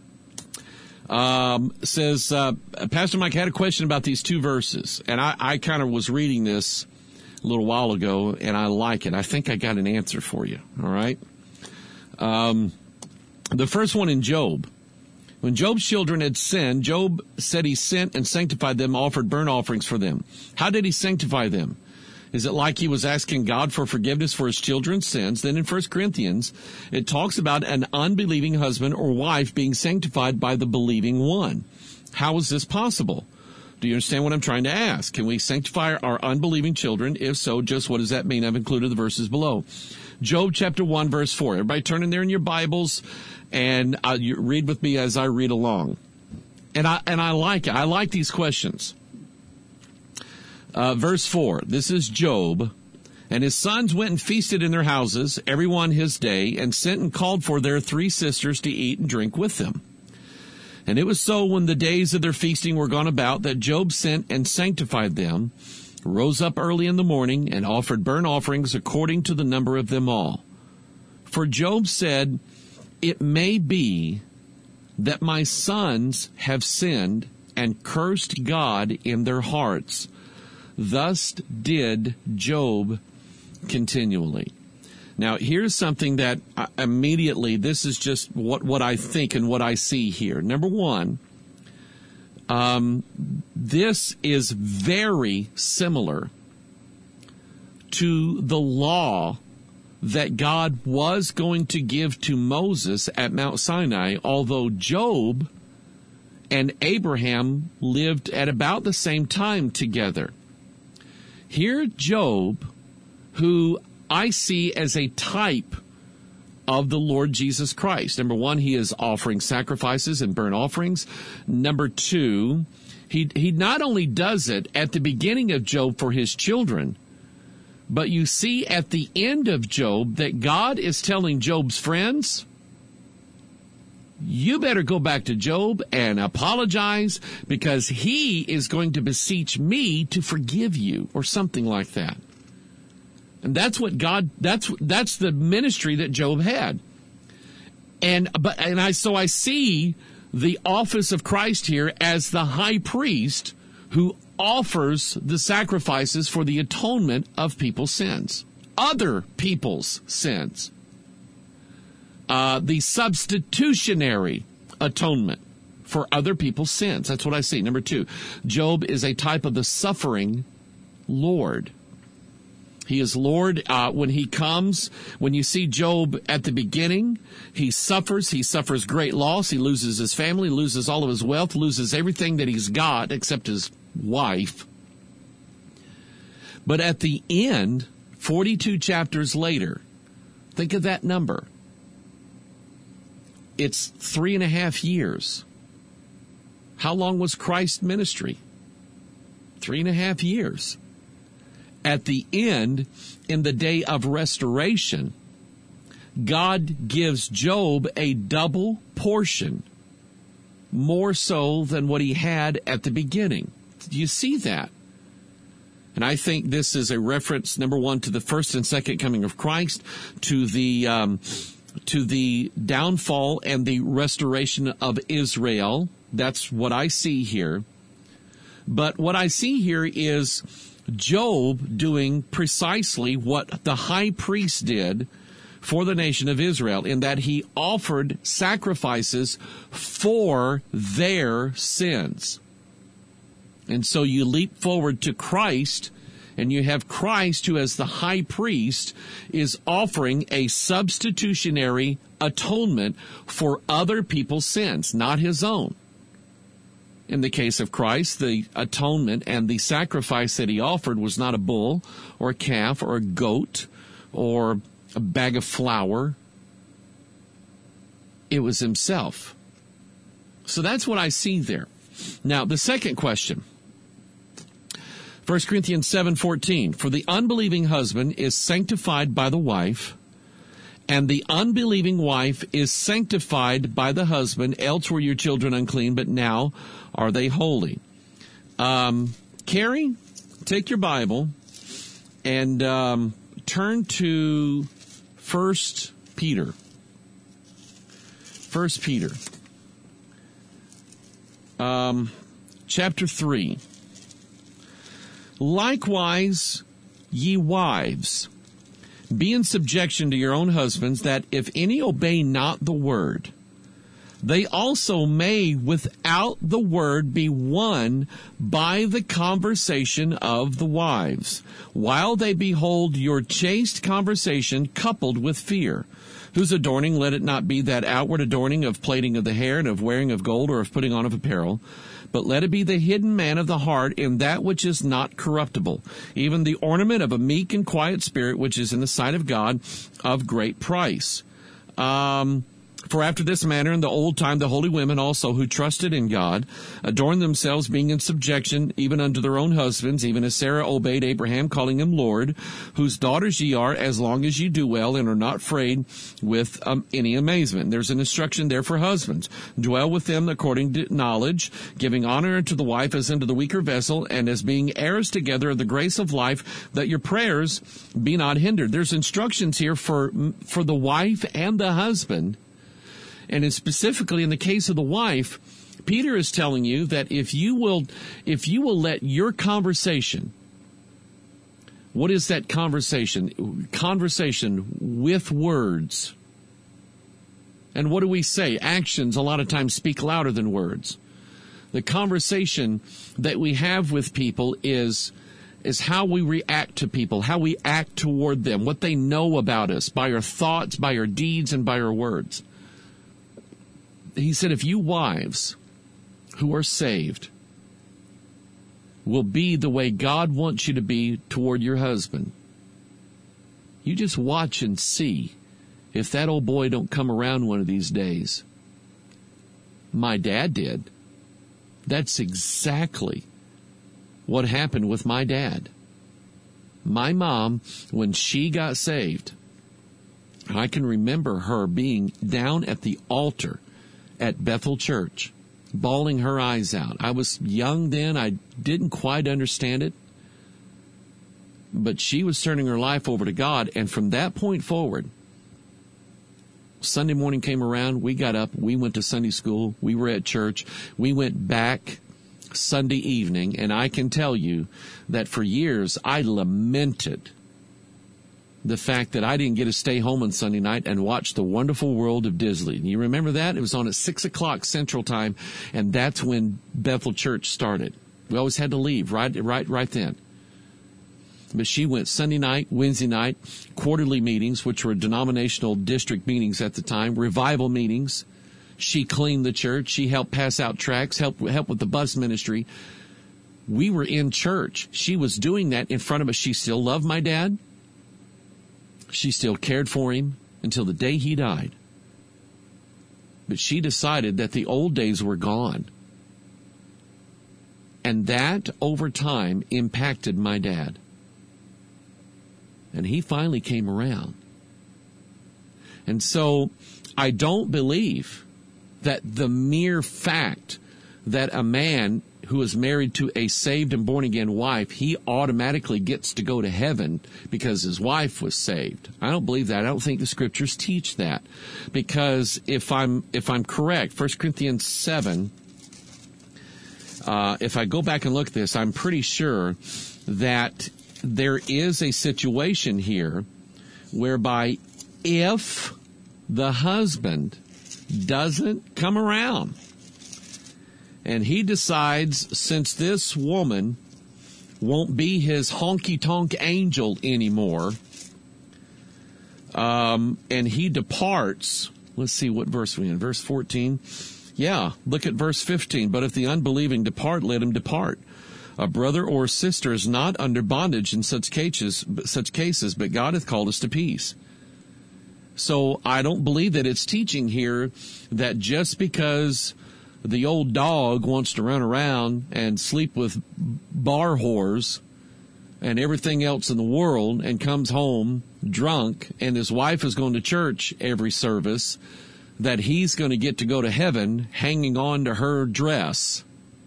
[SPEAKER 1] Um, says, uh, Pastor Mike had a question about these two verses. And I, I kind of was reading this a little while ago, and I like it. I think I got an answer for you, all right? Um, the first one in Job. When Job's children had sinned, Job said he sent and sanctified them, offered burnt offerings for them. How did he sanctify them? Is it like he was asking God for forgiveness for his children's sins? Then in First Corinthians, it talks about an unbelieving husband or wife being sanctified by the believing one. How is this possible? Do you understand what I'm trying to ask? Can we sanctify our unbelieving children? If so, just what does that mean? I've included the verses below. Job chapter one, verse four. Everybody turn in there in your Bibles, and uh, you read with me as I read along. And I and I like it. I like these questions. Uh, verse four, this is Job. And his sons went and feasted in their houses, every one his day, and sent and called for their three sisters to eat and drink with them. And it was so when the days of their feasting were gone about that Job sent and sanctified them, rose up early in the morning, and offered burnt offerings according to the number of them all. For Job said, it may be that my sons have sinned and cursed God in their hearts. Thus did Job continually. Now, here's something that uh, immediately, this is just what, what I think and what I see here. Number one, um, this is very similar to the law that God was going to give to Moses at Mount Sinai, although Job and Abraham lived at about the same time together. Here, Job, who I see as a type of the Lord Jesus Christ. Number one, he is offering sacrifices and burnt offerings. Number two, he, he not only does it at the beginning of Job for his children, but you see at the end of Job that God is telling Job's friends, you better go back to Job and apologize because he is going to beseech me to forgive you, or something like that. And that's what God, that's, that's the ministry that Job had. And, but, and I, so I see the office of Christ here as the high priest who offers the sacrifices for the atonement of people's sins, other people's sins. Uh, the substitutionary atonement for other people's sins. That's what I see. Number two, Job is a type of the suffering Lord. He is Lord uh, when he comes. When you see Job at the beginning, he suffers. He suffers great loss. He loses his family, loses all of his wealth, loses everything that he's got except his wife. But at the end, forty-two chapters later, think of that number. It's three and a half years. How long was Christ's ministry? Three and a half years. At the end, in the day of restoration, God gives Job a double portion, more so than what he had at the beginning. Do you see that? And I think this is a reference, number one, to the first and second coming of Christ, to the um, to the downfall and the restoration of Israel. That's what I see here. But what I see here is Job doing precisely what the high priest did for the nation of Israel, in that he offered sacrifices for their sins. And so you leap forward to Christ, and you have Christ, who as the high priest is offering a substitutionary atonement for other people's sins, not his own. In the case of Christ, the atonement and the sacrifice that he offered was not a bull or a calf or a goat or a bag of flour. It was himself. So that's what I see there. Now, the second question. First Corinthians seven fourteen. For the unbelieving husband is sanctified by the wife, and the unbelieving wife is sanctified by the husband, else were your children unclean, but now are they holy? Um, Carrie, take your Bible and um, turn to First Peter. First Peter, um, chapter three. Likewise, ye wives, be in subjection to your own husbands, that if any obey not the word, they also may without the word be won by the conversation of the wives, while they behold your chaste conversation coupled with fear, whose adorning let it not be that outward adorning of plaiting of the hair and of wearing of gold or of putting on of apparel, but let it be the hidden man of the heart in that which is not corruptible, even the ornament of a meek and quiet spirit, which is in the sight of God of great price. Um, For after this manner in the old time the holy women also who trusted in God adorned themselves, being in subjection even unto their own husbands, even as Sarah obeyed Abraham, calling him Lord, whose daughters ye are, as long as ye do well and are not afraid with um, any amazement. There's an instruction there for husbands. Dwell with them according to knowledge, giving honor unto the wife as unto the weaker vessel, and as being heirs together of the grace of life, that your prayers be not hindered. There's instructions here for for the wife and the husband. And in specifically in the case of the wife, Peter is telling you that if you will, if you will let your conversation, what is that conversation? Conversation with words. And what do we say? Actions a lot of times speak louder than words. The conversation that we have with people is is how we react to people, how we act toward them, what they know about us by our thoughts, by our deeds, and by our words. He said, if you wives who are saved will be the way God wants you to be toward your husband, you just watch and see if that old boy don't come around one of these days. My dad did. That's exactly what happened with my dad. My mom, when she got saved, I can remember her being down at the altar at Bethel Church, bawling her eyes out. I was young then. I didn't quite understand it. But she was turning her life over to God. And from that point forward, Sunday morning came around. We got up. We went to Sunday school. We were at church. We went back Sunday evening. And I can tell you that for years I lamented the fact that I didn't get to stay home on Sunday night and watch The Wonderful World of Disney. You remember that? It was on at six o'clock Central Time, and that's when Bethel Church started. We always had to leave right, right, right then. But she went Sunday night, Wednesday night, quarterly meetings, which were denominational district meetings at the time, revival meetings. She cleaned the church. She helped pass out tracts, helped, helped with the bus ministry. We were in church. She was doing that in front of us. She still loved my dad. She still cared for him until the day he died. But she decided that the old days were gone. And that, over time, impacted my dad. And he finally came around. And so, I don't believe that the mere fact that a man who is married to a saved and born-again wife, he automatically gets to go to heaven because his wife was saved. I don't believe that. I don't think the scriptures teach that. Because if I'm if I'm correct, First Corinthians seven, uh, if I go back and look at this, I'm pretty sure that there is a situation here whereby if the husband doesn't come around, and he decides, since this woman won't be his honky-tonk angel anymore, um, and he departs, let's see what verse we're in, verse fourteen. Yeah, look at verse fifteen. But if the unbelieving depart, let him depart. A brother or sister is not under bondage in such cases, such cases, but God hath called us to peace. So I don't believe that it's teaching here that just because the old dog wants to run around and sleep with bar whores and everything else in the world and comes home drunk and his wife is going to church every service, that he's going to get to go to heaven hanging on to her dress.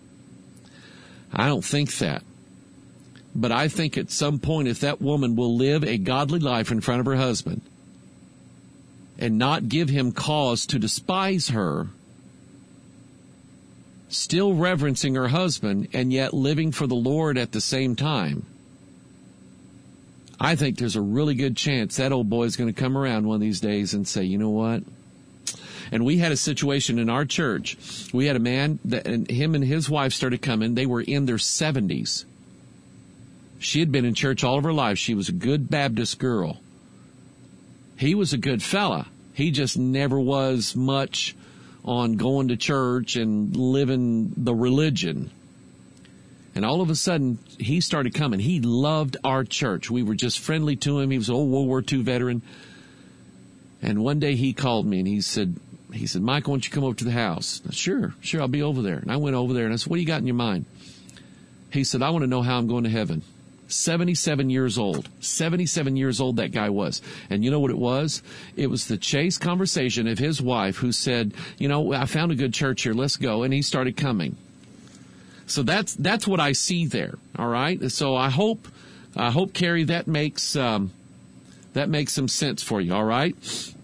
[SPEAKER 1] I don't think that. But I think at some point, if that woman will live a godly life in front of her husband and not give him cause to despise her, still reverencing her husband and yet living for the Lord at the same time, I think there's a really good chance that old boy is going to come around one of these days and say, you know what? And we had a situation in our church. We had a man, that, and him and his wife started coming. They were in their seventies. She had been in church all of her life. She was a good Baptist girl. He was a good fella. He just never was much on going to church and living the religion. And all of a sudden, he started coming. He loved our church. We were just friendly to him. He was an old World War Two veteran. And one day he called me and he said, He said, Michael, why don't you come over to the house? I said, sure, sure, I'll be over there. And I went over there, and I said, what do you got in your mind? He said, I want to know how I'm going to heaven. seventy-seven years old. seventy-seven years old that guy was. And you know what it was? It was the chase conversation of his wife who said, you know, I found a good church here. Let's go. And he started coming. So that's that's what I see there. All right. So I hope, I hope, Carrie, that makes um, that makes some sense for you. All right.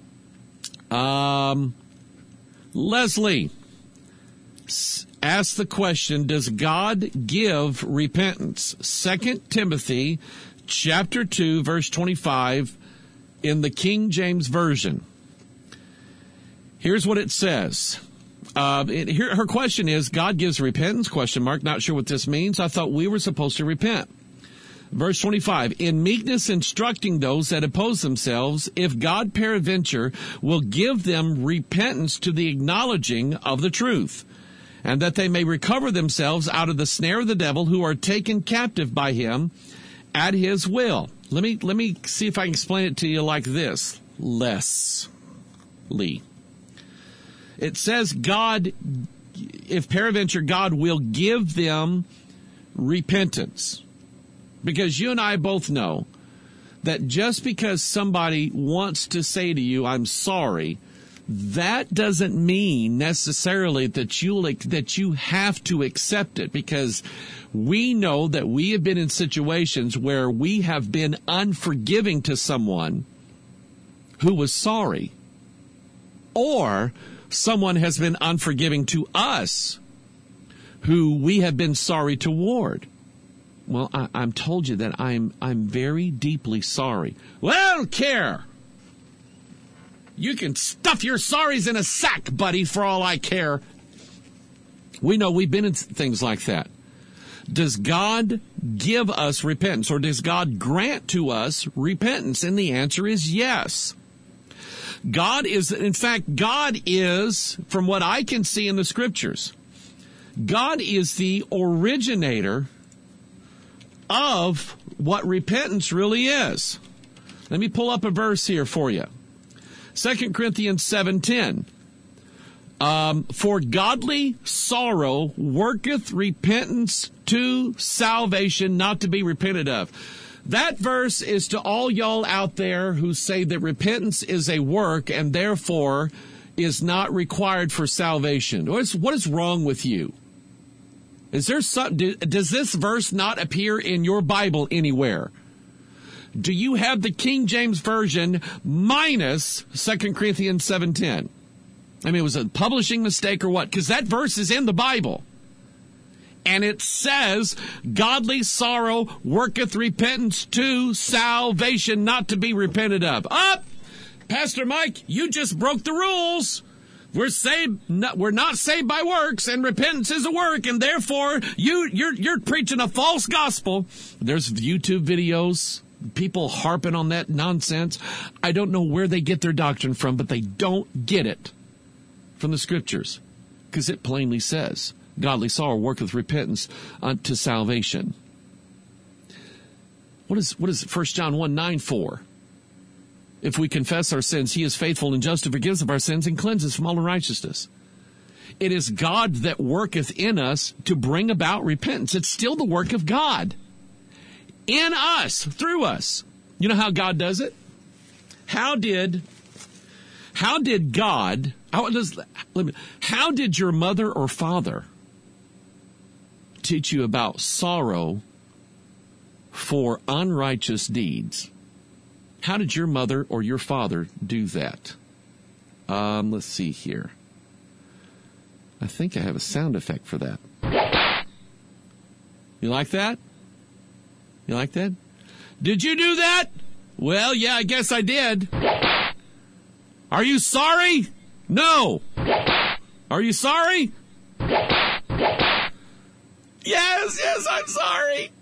[SPEAKER 1] Um, Leslie asked the question, does God give repentance? Second Timothy chapter two, verse twenty-five in the King James Version. Here's what it says. Uh, it, here, her question is, God gives repentance, question mark. Not sure what this means. I thought we were supposed to repent. Verse twenty-five, in meekness instructing those that oppose themselves, if God peradventure will give them repentance to the acknowledging of the truth, and that they may recover themselves out of the snare of the devil, who are taken captive by him at his will. Let me, let me see if I can explain it to you like this. Leslie. It says God, if peradventure God will give them repentance. Because you and I both know that just because somebody wants to say to you, I'm sorry, that doesn't mean necessarily that you that you have to accept it, because we know that we have been in situations where we have been unforgiving to someone who was sorry, or someone has been unforgiving to us who we have been sorry toward. Well, I, I'm told you that I'm I'm very deeply sorry. Well, I don't care. You can stuff your sorries in a sack, buddy, for all I care. We know we've been in things like that. Does God give us repentance, or does God grant to us repentance? And the answer is yes. God is, in fact, God is, from what I can see in the scriptures, God is the originator of what repentance really is. Let me pull up a verse here for you. Second Corinthians seven ten. Um, for godly sorrow worketh repentance to salvation, not to be repented of. That verse is to all y'all out there who say that repentance is a work and therefore is not required for salvation. What is, what is wrong with you? Is there some, does this verse not appear in your Bible anywhere? Do you have the King James Version minus Second Corinthians seven ten? I mean, it was a publishing mistake or what? Because that verse is in the Bible. And it says, godly sorrow worketh repentance to salvation, not to be repented of. Up! Pastor Mike, you just broke the rules. We're saved, we're not saved by works, and repentance is a work, and therefore you, you're, you're preaching a false gospel. There's YouTube videos, people harping on that nonsense. I don't know where they get their doctrine from, but they don't get it from the scriptures, because it plainly says, godly sorrow worketh repentance unto salvation. What is, what is First John one nine for? If we confess our sins, he is faithful and just to forgive us of our sins and cleanse us from all unrighteousness. It is God that worketh in us to bring about repentance. It's still the work of God. In us, through us. You know how God does it? How did, how did God, how, does, let me, how did your mother or father teach you about sorrow for unrighteous deeds? How did your mother or your father do that? Um, let's see here. I think I have a sound effect for that. You like that? You like that? Did you do that? Well, yeah, I guess I did. Are you sorry? No. Are you sorry? Yes, yes, I'm sorry.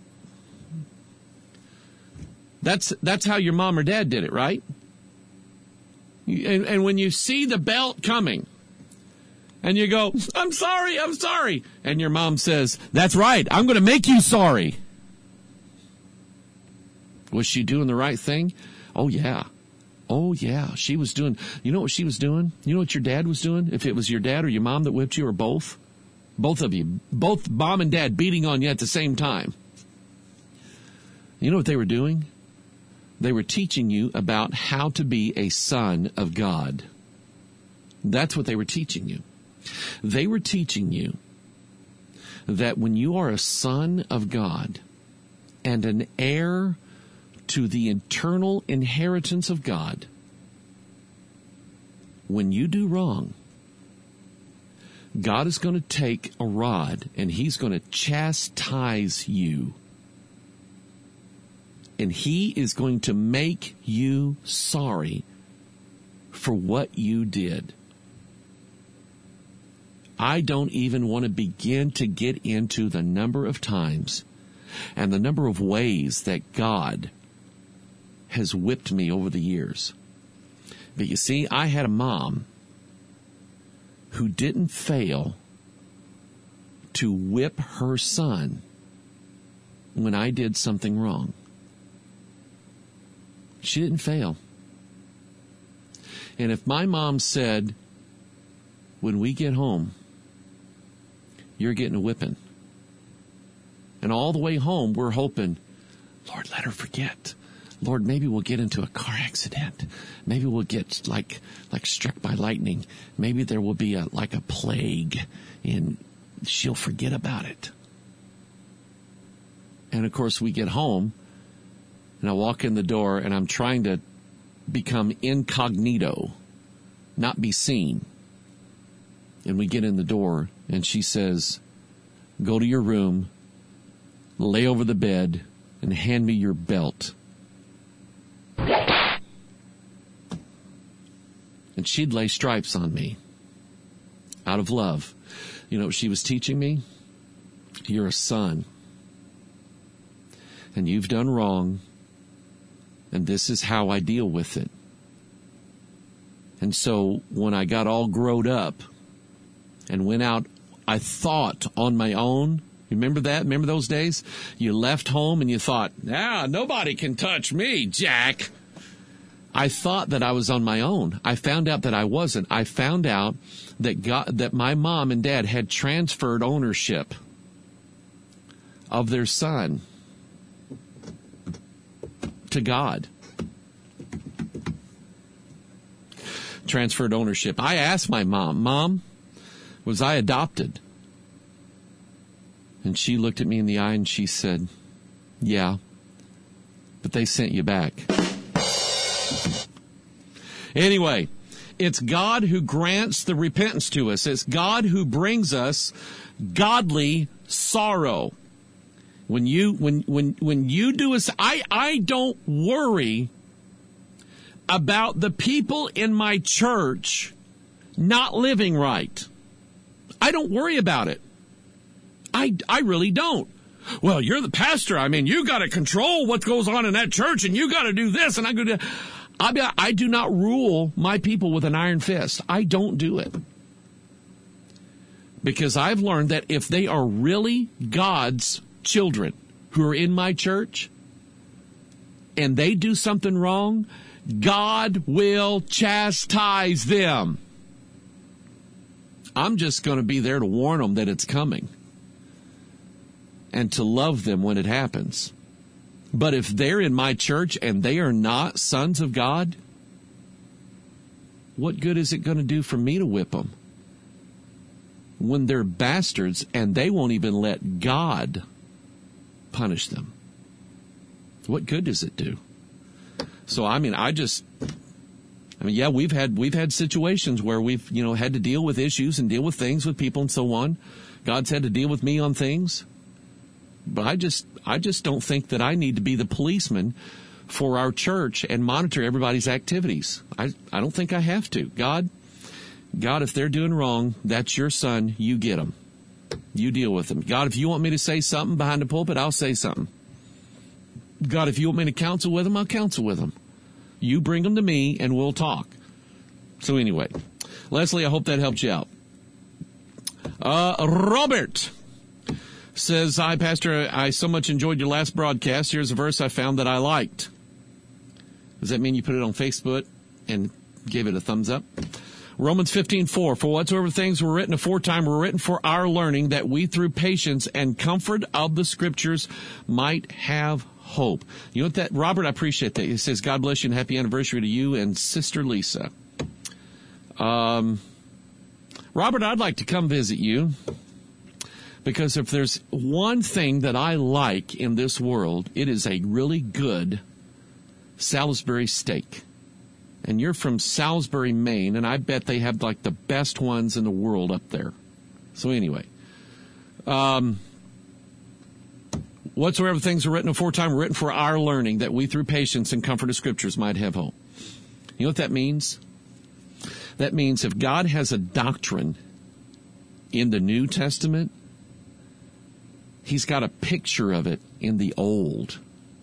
[SPEAKER 1] That's that's how your mom or dad did it, right? And, and when you see the belt coming, and you go, I'm sorry, I'm sorry, and your mom says, that's right, I'm going to make you sorry. Was she doing the right thing? Oh, yeah. Oh, yeah, she was doing, you know what she was doing? You know what your dad was doing? If it was your dad or your mom that whipped you, or both? Both of you. Both mom and dad beating on you at the same time. You know what they were doing? They were teaching you about how to be a son of God. That's what they were teaching you. They were teaching you that when you are a son of God and an heir to the eternal inheritance of God, when you do wrong, God is going to take a rod and he's going to chastise you. And he is going to make you sorry for what you did. I don't even want to begin to get into the number of times and the number of ways that God has whipped me over the years. But you see, I had a mom who didn't fail to whip her son when I did something wrong. She didn't fail. And if my mom said, when we get home, you're getting a whipping, and all the way home we're hoping, Lord, let her forget. Lord, maybe we'll get into a car accident. Maybe we'll get like like struck by lightning. Maybe there will be a like a plague and she'll forget about it. And of course we get home and I walk in the door and I'm trying to become incognito, not be seen. And we get in the door and she says, go to your room, lay over the bed, and hand me your belt. And she'd lay stripes on me out of love. You know what she was teaching me? You're a son. And you've done wrong. And this is how I deal with it. And so when I got all growed up and went out, I thought on my own. Remember that? Remember those days? You left home and you thought, ah, nobody can touch me, Jack. I thought that I was on my own. I found out that I wasn't. I found out that God, that my mom and dad had transferred ownership of their son to God. Transferred ownership. I asked my mom, Mom, was I adopted? And she looked at me in the eye and she said, yeah, but they sent you back. Anyway, it's God who grants the repentance to us. It's God who brings us godly sorrow. When you when when when you do a, I I don't worry about the people in my church not living right. I don't worry about it. I I really don't. Well, you're the pastor. I mean, you got to control what goes on in that church, and you got to do this, and I go to. I, I do not rule my people with an iron fist. I don't do it. Because I've learned that if they are really God's children who are in my church and they do something wrong, God will chastise them. I'm just going to be there to warn them that it's coming and to love them when it happens. But if they're in my church and they are not sons of God, what good is it going to do for me to whip them when they're bastards and they won't even let God punish them? What good does it do? So, I mean, I just, I mean, yeah, we've had, we've had situations where we've, you know, had to deal with issues and deal with things with people and so on. God's had to deal with me on things. But I just, I just don't think that I need to be the policeman for our church and monitor everybody's activities. I, I don't think I have to. God, God, if they're doing wrong, that's your son. You get them. You deal with them. God, if you want me to say something behind the pulpit, I'll say something. God, if you want me to counsel with them, I'll counsel with them. You bring them to me and we'll talk. So anyway, Leslie, I hope that helped you out. Uh, Robert says, hi, Pastor, I so much enjoyed your last broadcast. Here's a verse I found that I liked. Does that mean you put it on Facebook? and gave it a thumbs up. Romans fifteen four, for whatsoever things were written aforetime were written for our learning, that we through patience and comfort of the Scriptures might have hope. You know what that, Robert, I appreciate that. He says, God bless you and happy anniversary to you and Sister Lisa. Um, Robert, I'd like to come visit you, because if there's one thing that I like in this world, it is a really good Salisbury steak. And you're from Salisbury, Maine, and I bet they have like the best ones in the world up there. So anyway, um, whatsoever things are written aforetime were written for our learning, that we through patience and comfort of Scriptures might have hope. You know what that means? That means if God has a doctrine in the New Testament, He's got a picture of it in the Old.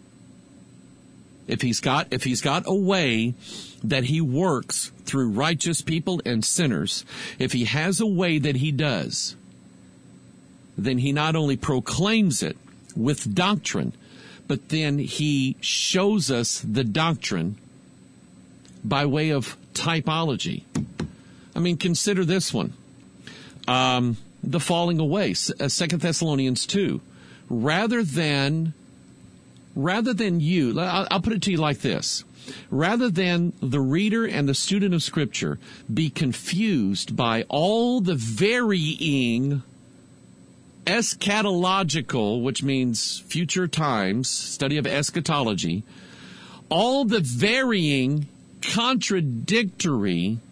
[SPEAKER 1] If he's got, if he's got a way that he works through righteous people and sinners, if he has a way that he does, then he not only proclaims it with doctrine, but then he shows us the doctrine by way of typology. I mean, consider this one. Um, the falling away, Second Thessalonians two. Rather than Rather than you, I'll put it to you like this. Rather than the reader and the student of Scripture be confused by all the varying eschatological, which means future times, study of eschatology, all the varying contradictory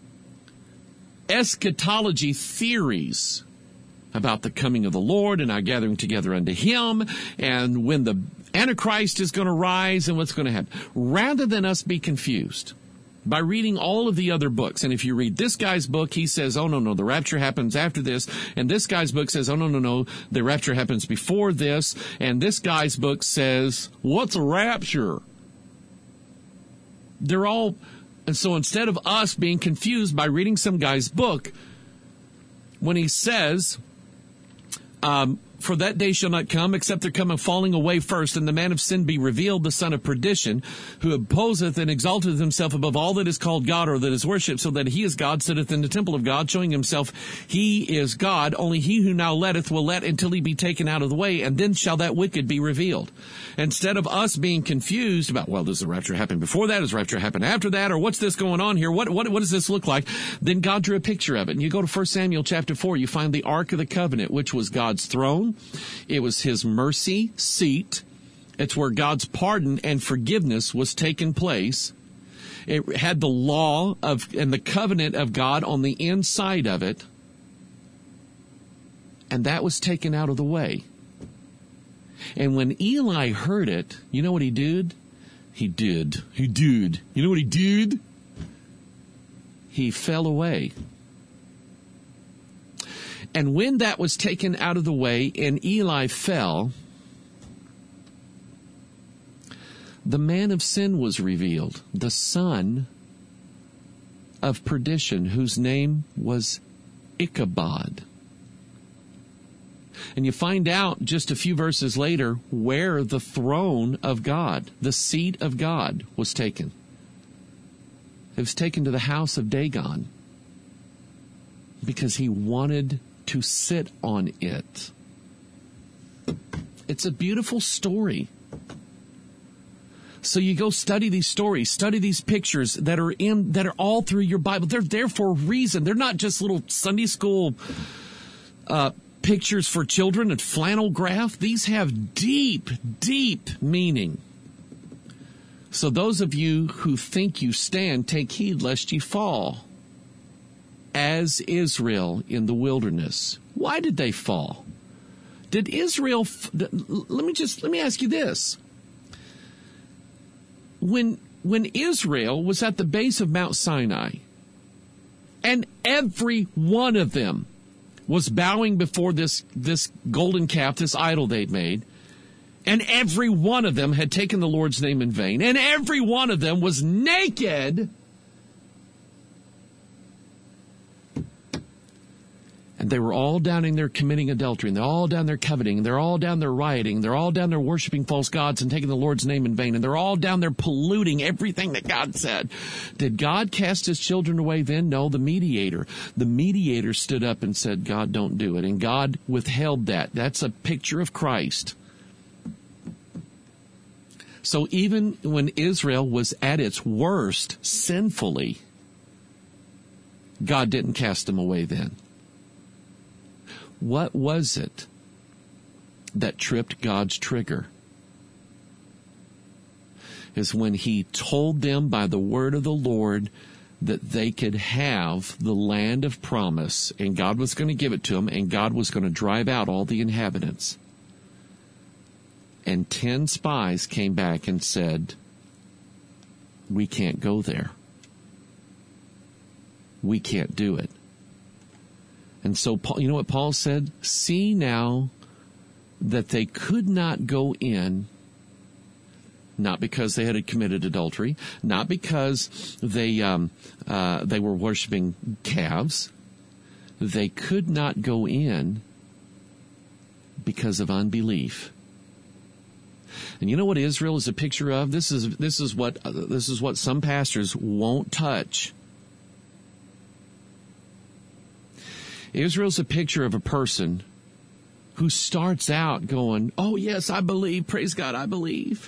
[SPEAKER 1] eschatology theories about the coming of the Lord and our gathering together unto Him, and when the Antichrist is going to rise and what's going to happen. Rather than us be confused by reading all of the other books, and if you read this guy's book, he says, oh, no, no, the rapture happens after this, and this guy's book says, oh, no, no, no, the rapture happens before this, and this guy's book says, what's a rapture? They're all, and so instead of us being confused by reading some guy's book, when he says, um, for that day shall not come, except there come a falling away first, and the man of sin be revealed, the son of perdition, who opposeth and exalteth himself above all that is called God or that is worshipped, so that he is God, sitteth in the temple of God, showing himself he is God. Only he who now letteth will let until he be taken out of the way, and then shall that wicked be revealed. Instead of us being confused about, well, does the rapture happen before that? Does the rapture happen after that? Or what's this going on here? What, what, what does this look like? Then God drew a picture of it. And you go to First Samuel chapter four, you find the Ark of the Covenant, which was God's throne. It was His mercy seat. It's where God's pardon and forgiveness was taking place. It had the law of and the covenant of God on the inside of it. And that was taken out of the way. And when Eli heard it, you know what he did? He did. He did. You know what he did? He fell away. And when that was taken out of the way and Eli fell, the man of sin was revealed, the son of perdition, whose name was Ichabod. And you find out just a few verses later where the throne of God, the seat of God, was taken. It was taken to the house of Dagon because he wanted to sit on it. It's a beautiful story. So you go study these stories, study these pictures that are in, that are all through your Bible. They're there for a reason. They're not just little Sunday school uh, pictures for children and flannel graph. These have deep, deep meaning. So those of you who think you stand, take heed lest ye fall. As Israel in the wilderness. Why did they fall? Did Israel, f- let me just, let me ask you this. When, when Israel was at the base of Mount Sinai, and every one of them was bowing before this, this golden calf, this idol they'd made, and every one of them had taken the Lord's name in vain, and every one of them was naked, And they were all down in there committing adultery, and they're all down there coveting, and they're all down there rioting, they're all down there worshiping false gods and taking the Lord's name in vain, and they're all down there polluting everything that God said. Did God cast his children away then? No, the mediator. The mediator stood up and said, God, don't do it. And God withheld that. That's a picture of Christ. So even when Israel was at its worst sinfully, God didn't cast them away then. What was it that tripped God's trigger? Is when he told them by the word of the Lord that they could have the land of promise, and God was going to give it to them, and God was going to drive out all the inhabitants. And ten spies came back and said, we can't go there. We can't do it. And so, Paul, you know what Paul said? See now that they could not go in, not because they had committed adultery, not because they um, uh, they were worshiping calves. They could not go in because of unbelief. And you know what Israel is a picture of? This is this is what uh, this is what some pastors won't touch. Israel's a picture of a person who starts out going, oh, yes, I believe. Praise God, I believe.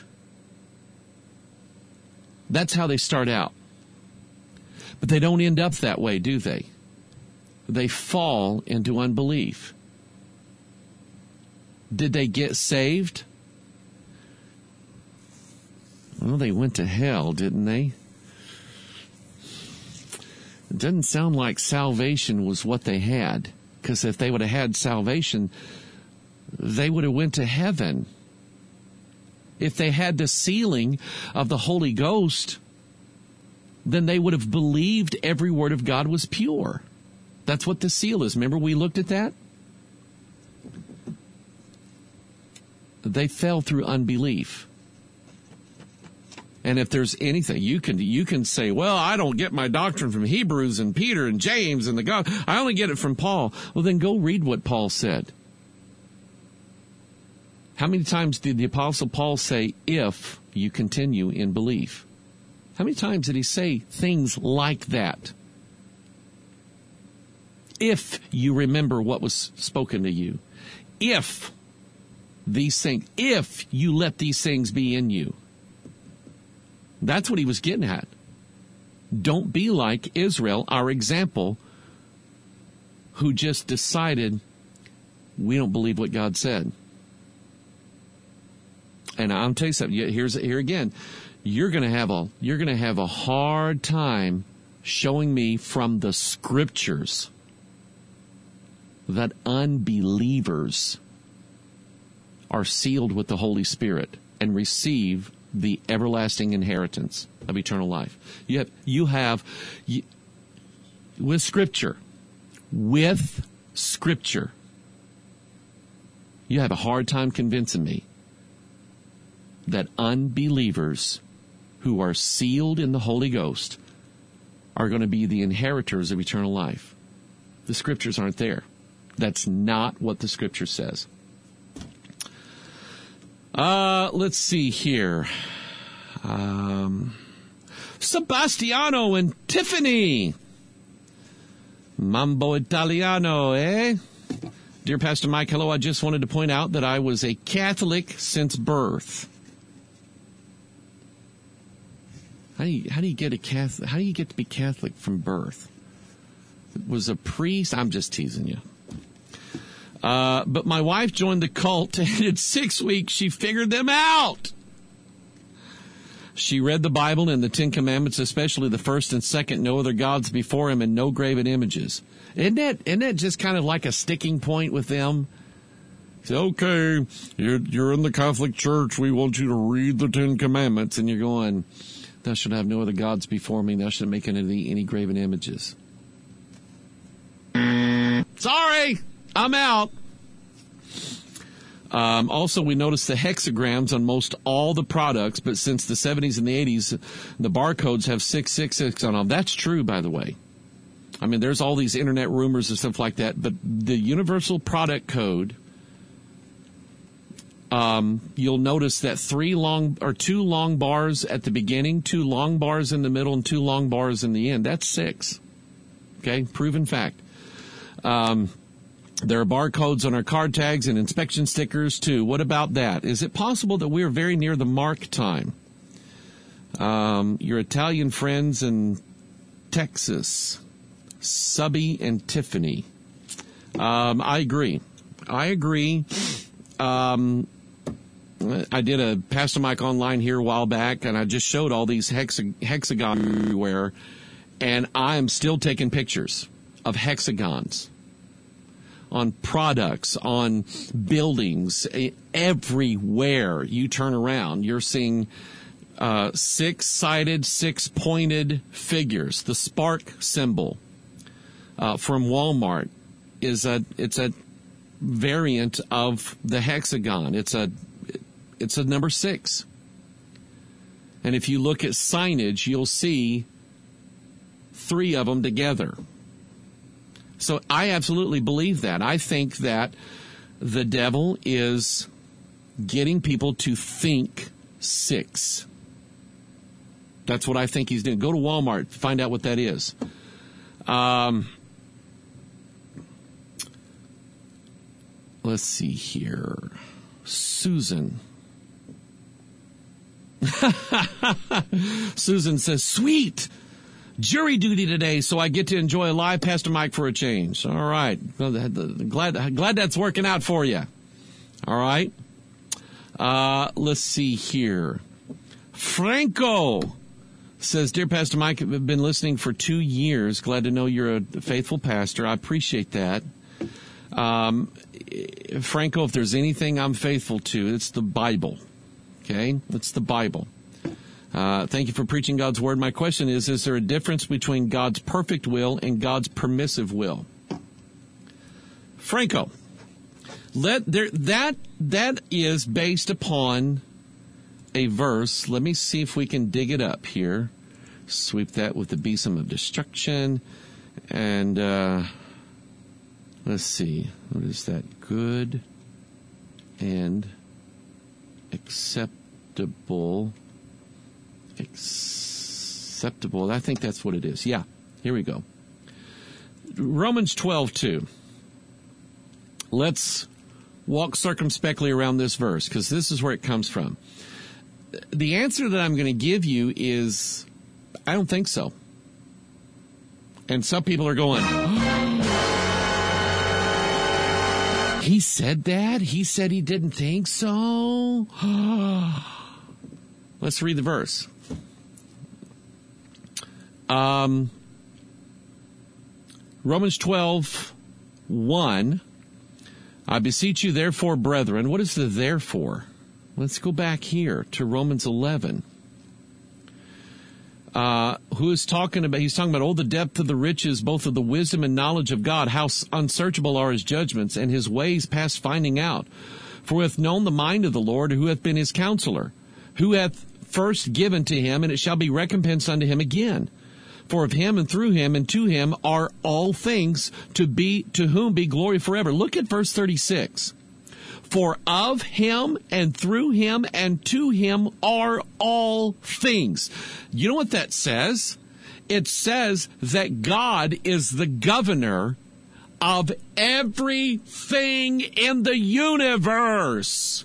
[SPEAKER 1] That's how they start out. But they don't end up that way, do they? They fall into unbelief. Did they get saved? Well, they went to hell, didn't they? It doesn't sound like salvation was what they had, because if they would have had salvation, they would have went to heaven. If they had the sealing of the Holy Ghost, then they would have believed every word of God was pure. That's what the seal is. Remember we looked at that? They fell through unbelief. And if there's anything, you can you can say, well, I don't get my doctrine from Hebrews and Peter and James and the God. I only get it from Paul. Well, then go read what Paul said. How many times did the Apostle Paul say, if you continue in belief? How many times did he say things like that? If you remember what was spoken to you. If these things, if you let these things be in you. That's what he was getting at. Don't be like Israel, our example, who just decided we don't believe what God said. And I'll tell you something. Here's here again. You're going to have a you're going to have a hard time showing me from the Scriptures that unbelievers are sealed with the Holy Spirit and receive the everlasting inheritance of eternal life. You have, you have, you, with Scripture, with Scripture, you have a hard time convincing me that unbelievers who are sealed in the Holy Ghost are going to be the inheritors of eternal life. The Scriptures aren't there. That's not what the Scripture says. Uh, let's see here. Um, Sebastiano and Tiffany. Mambo Italiano, eh? Dear Pastor Mike, hello. I just wanted to point out that I was a Catholic since birth. How do you, how do you get a Catholic? How do you get to be Catholic from birth? Was a priest? I'm just teasing you. Uh, but my wife joined the cult, and in six weeks, she figured them out. She read the Bible and the Ten Commandments, especially the first and second, no other gods before him and no graven images. Isn't that, isn't that just kind of like a sticking point with them? It's okay, you're, you're in the Catholic Church. We want you to read the Ten Commandments. And you're going, thou shalt have no other gods before me. Thou shalt make unto thee any graven images. Sorry, I'm out. Um, also, we noticed the hexagrams on most all the products, but since the seventies and the eighties, the barcodes have six six six on them. That's true, by the way. I mean, there's all these internet rumors and stuff like that, but the universal product code, um, you'll notice that three long or two long bars at the beginning, two long bars in the middle, and two long bars in the end. That's six. Okay, proven fact. Um, there are barcodes on our card tags and inspection stickers too. What about that? Is it possible that we are very near the mark time? Um, your Italian friends in Texas, Subby and Tiffany. Um, I agree. I agree. Um, I did a Pastor Mike online here a while back, and I just showed all these hexa- hexagons everywhere, and I am still taking pictures of hexagons on products, on buildings, everywhere you turn around. You're seeing uh, six-sided, six-pointed figures. The spark symbol uh, from Walmart is a it's a variant of the hexagon. It's a it's a number six. And if you look at signage, you'll see three of them together. So I absolutely believe that. I think that the devil is getting people to think six. That's what I think he's doing. Go to Walmart, find out what that is. Um, let's see here. Susan. Susan says, sweet. Jury duty today, so I get to enjoy a live Pastor Mike for a change. All right. Glad, glad that's working out for you. All right. Uh, let's see here. Franco says, Dear Pastor Mike, I've been listening for two years. Glad to know you're a faithful pastor. I appreciate that. Um, Franco, if there's anything I'm faithful to, it's the Bible. Okay? It's the Bible. Uh, thank you for preaching God's word. My question is, is there a difference between God's perfect will and God's permissive will? Franco, let there that that is based upon a verse. Let me see if we can dig it up here. Sweep that with the besom of destruction. And uh, let's see. What is that? Good and acceptable. Acceptable. I think that's what it is. Yeah. Here we go. Romans twelve two. Let's walk circumspectly around this verse because this is where it comes from. The answer that I'm going to give you is, I don't think so. And some people are going, oh, he said that? He said he didn't think so? Let's read the verse. Um, Romans twelve one. I beseech you, therefore, brethren. What is the therefore? Let's go back here to Romans eleven. Uh, who is talking about, he's talking about, oh, the depth of the riches, both of the wisdom and knowledge of God, how unsearchable are his judgments, and his ways past finding out. For who hath known the mind of the Lord, who hath been his counselor, who hath first given to him, and it shall be recompensed unto him again. For of him and through him and to him are all things, to be to whom be glory forever. Look at verse thirty-six. For of him and through him and to him are all things. You know what that says? It says that God is the governor of everything in the universe.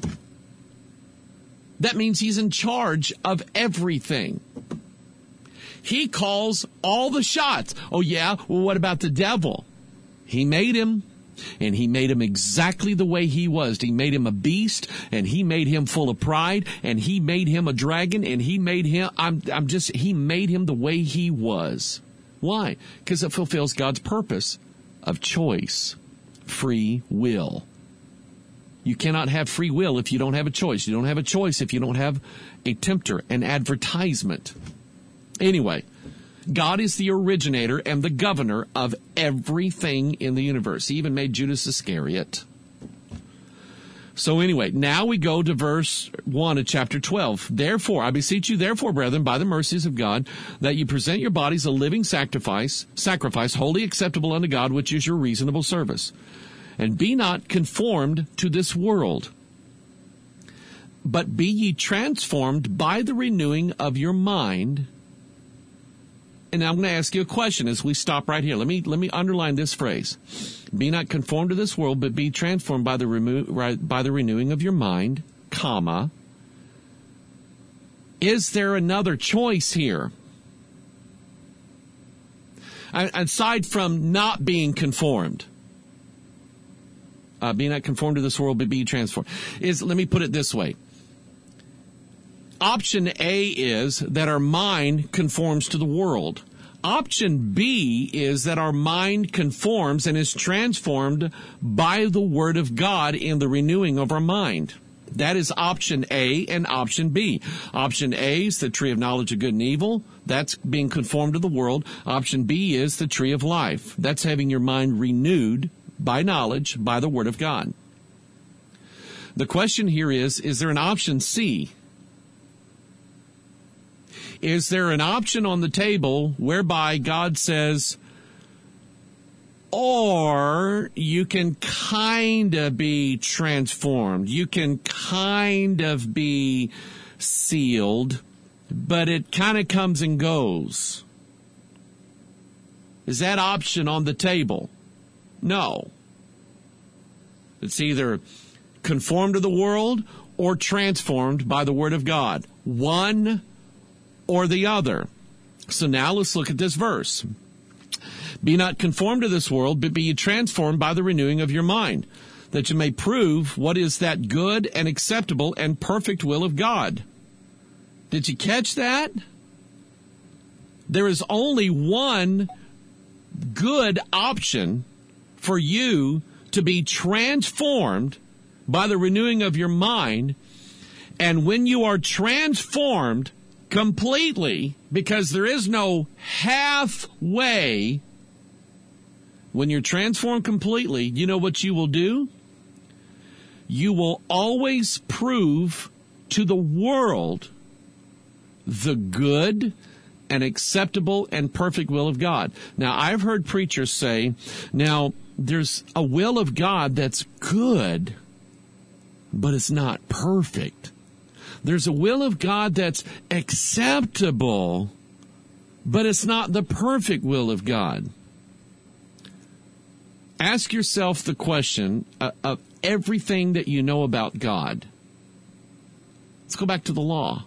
[SPEAKER 1] That means he's in charge of everything. He calls all the shots. Oh, yeah? Well, what about the devil? He made him, and he made him exactly the way he was. He made him a beast, and he made him full of pride, and he made him a dragon, and he made him, I'm, I'm just, he made him the way he was. Why? Because it fulfills God's purpose of choice, free will. You cannot have free will if you don't have a choice. You don't have a choice if you don't have a tempter, an advertisement. Anyway, God is the originator and the governor of everything in the universe. He even made Judas Iscariot. So anyway, now we go to verse one of chapter twelve. Therefore, I beseech you, therefore, brethren, by the mercies of God, that you present your bodies a living sacrifice, sacrifice, wholly acceptable unto God, which is your reasonable service. And be not conformed to this world, but be ye transformed by the renewing of your mind. And I'm going to ask you a question as we stop right here. Let me let me underline this phrase. Be not conformed to this world, but be transformed by the remo- right, by the renewing of your mind, comma. Is there another choice here? Aside from not being conformed. Uh, be not conformed to this world, but be transformed. Is, let me put it this way. Option A is that our mind conforms to the world. Option B is that our mind conforms and is transformed by the Word of God in the renewing of our mind. That is option A and option B. Option A is the tree of knowledge of good and evil. That's being conformed to the world. Option B is the tree of life. That's having your mind renewed by knowledge, by the Word of God. The question here is, is there an option C? Is there an option on the table whereby God says, or you can kind of be transformed, you can kind of be sealed, but it kind of comes and goes? Is that option on the table? No. It's either conformed to the world or transformed by the Word of God. One or the other. So now let's look at this verse. Be not conformed to this world, but be ye transformed by the renewing of your mind, that you may prove what is that good and acceptable and perfect will of God. Did you catch that? There is only one good option for you to be transformed by the renewing of your mind. And when you are transformed completely, because there is no halfway, when you're transformed completely, you know what you will do? You will always prove to the world the good and acceptable and perfect will of God. Now, I've heard preachers say, now, there's a will of God that's good, but it's not perfect. There's a will of God that's acceptable, but it's not the perfect will of God. Ask yourself the question uh, of everything that you know about God. Let's go back to the law.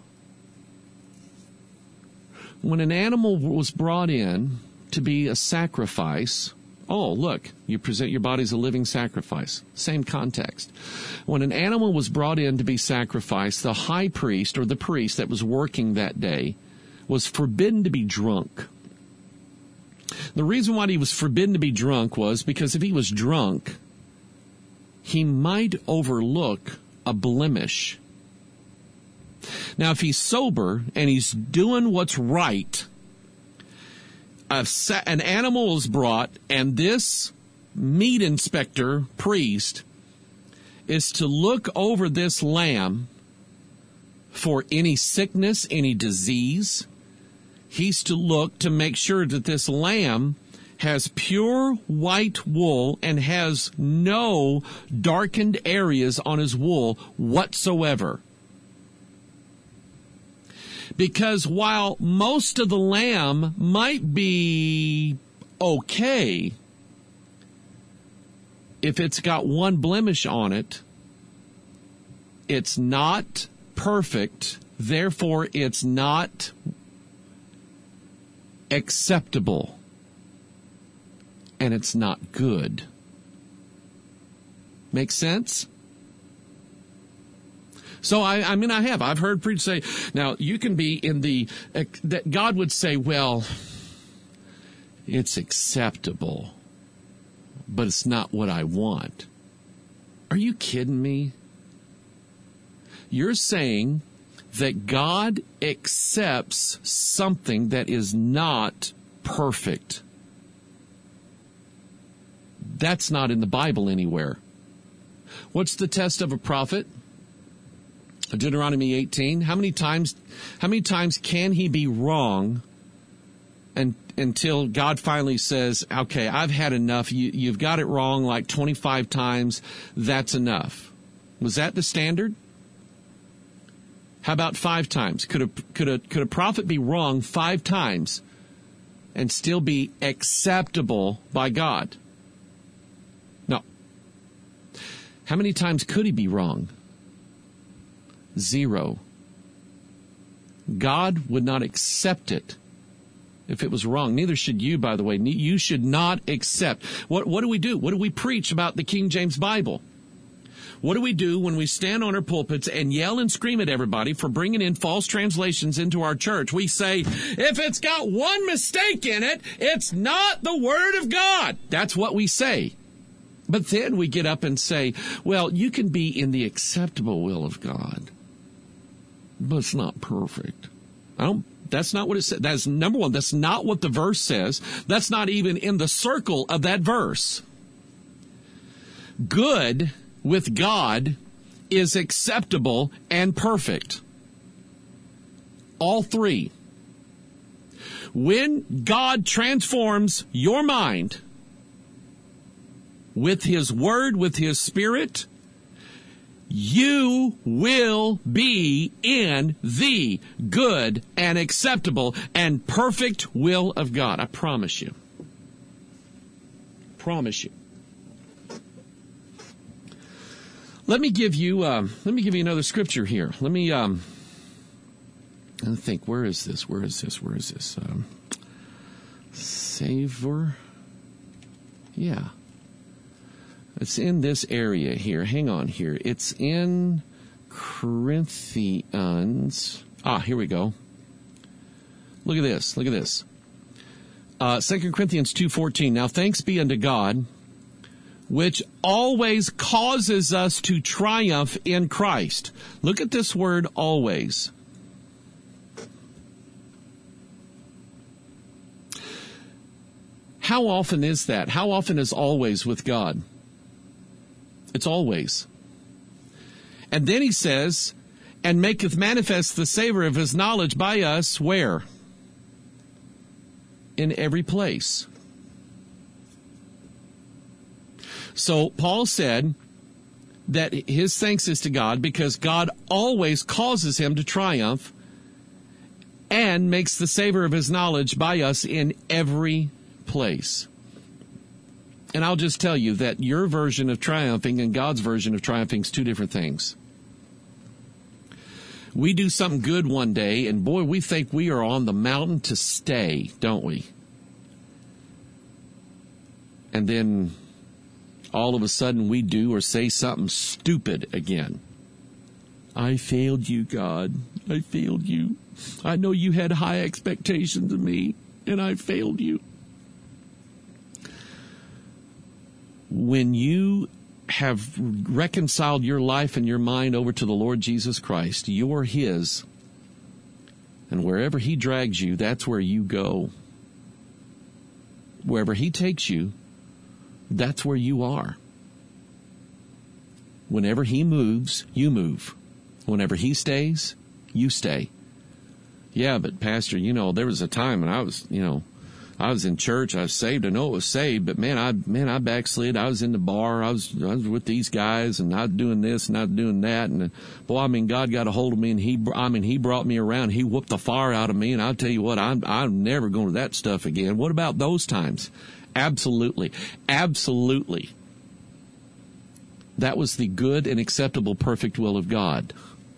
[SPEAKER 1] When an animal was brought in to be a sacrifice, oh, look, you present your body as a living sacrifice. Same context. When an animal was brought in to be sacrificed, the high priest or the priest that was working that day was forbidden to be drunk. The reason why he was forbidden to be drunk was because if he was drunk, he might overlook a blemish. Now, if he's sober and he's doing what's right, an animal is brought, and this meat inspector priest is to look over this lamb for any sickness, any disease. He's to look to make sure that this lamb has pure white wool and has no darkened areas on his wool whatsoever. Because while most of the lamb might be okay, if it's got one blemish on it, it's not perfect, therefore it's not acceptable, and it's not good. Make sense? So, I, I mean, I have. I've heard preachers say, now, you can be in the, uh, that God would say, well, it's acceptable, but it's not what I want. Are you kidding me? You're saying that God accepts something that is not perfect. That's not in the Bible anywhere. What's the test of a prophet? Deuteronomy eighteen. How many times, how many times can he be wrong and, until God finally says, okay, I've had enough. You, you've got it wrong like twenty-five times. That's enough. Was that the standard? How about five times? Could a, could a, could a prophet be wrong five times and still be acceptable by God? No. How many times could he be wrong? Zero. God would not accept it if it was wrong. Neither should you, by the way. You should not accept. What, what do we do? What do we preach about the King James Bible? What do we do when we stand on our pulpits and yell and scream at everybody for bringing in false translations into our church? We say, if it's got one mistake in it, it's not the Word of God. That's what we say. But then we get up and say, well, you can be in the acceptable will of God, but it's not perfect. I don't, that's not what it says. That's number one. That's not what the verse says. That's not even in the circle of that verse. Good with God is acceptable and perfect. All three. When God transforms your mind with His Word, with His Spirit, you will be in the good and acceptable and perfect will of God. I promise you. Promise you. Let me give you. Um, let me give you another scripture here. Let me. Um, I think. Where is this? Where is this? Where is this? Um, Savor. Yeah. It's in this area here. Hang on here. It's in Corinthians. Ah, here we go. Look at this. Look at this. Uh, Second Corinthians two fourteen. Now thanks be unto God, which always causes us to triumph in Christ. Look at this word, always. How often is that? How often is always with God? It's always. And then he says, and maketh manifest the savor of his knowledge by us, where? In every place. So Paul said that his thanks is to God because God always causes him to triumph and makes the savor of his knowledge by us in every place. And I'll just tell you that your version of triumphing and God's version of triumphing is two different things. We do something good one day, and boy, we think we are on the mountain to stay, don't we? And then all of a sudden we do or say something stupid again. I failed you, God. I failed you. I know you had high expectations of me, and I failed you. When you have reconciled your life and your mind over to the Lord Jesus Christ, you're His. And wherever He drags you, that's where you go. Wherever He takes you, that's where you are. Whenever He moves, you move. Whenever He stays, you stay. Yeah, but Pastor, you know, there was a time when I was, you know, I was in church. I was saved. I know it was saved, but man, I man, I backslid. I was in the bar. I was I was with these guys, and I was doing this and I was doing that. And boy, I mean, God got a hold of me, and He, I mean, He brought me around. He whooped the fire out of me, and I'll tell you what, I'm I'm never going to that stuff again. What about those times? Absolutely, absolutely. That was the good and acceptable, perfect will of God.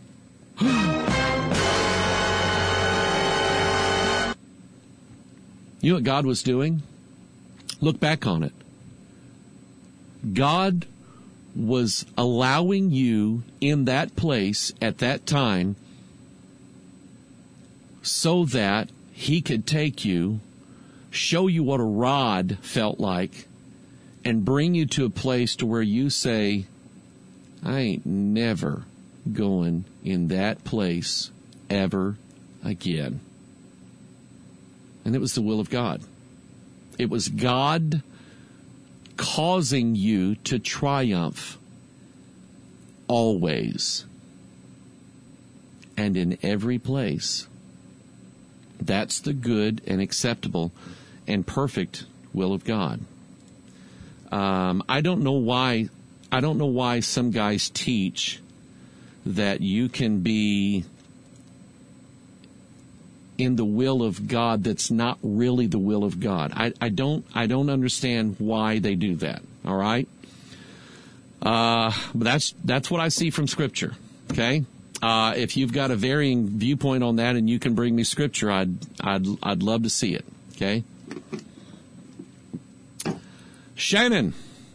[SPEAKER 1] You know what God was doing? Look back on it. God was allowing you in that place at that time so that He could take you, show you what a rod felt like, and bring you to a place to where you say, I ain't never going in that place ever again. And it was the will of God. It was God causing you to triumph always and in every place. That's the good and acceptable and perfect will of God. Um, I don't know why. I don't know why some guys teach that you can be in the will of God that's not really the will of God. I, I don't. I don't understand why they do that. All right. Uh, but that's that's what I see from Scripture. Okay. Uh, if you've got a varying viewpoint on that and you can bring me Scripture, I'd I'd I'd love to see it. Okay. Shannon.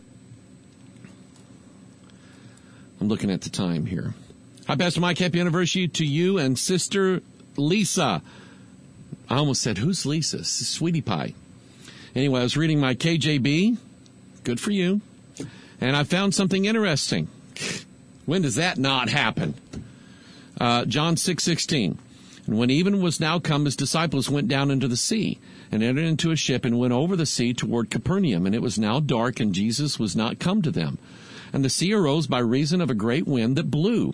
[SPEAKER 1] I'm looking at the time here. Hi, Pastor Mike. Happy anniversary to you and Sister Lisa. I almost said, who's Lisa? Sweetie Pie. Anyway, I was reading my K J B. Good for you. And I found something interesting. When does that not happen? Uh, John six sixteen. And when even was now come, his disciples went down into the sea and entered into a ship and went over the sea toward Capernaum. And it was now dark, and Jesus was not come to them. And the sea arose by reason of a great wind that blew.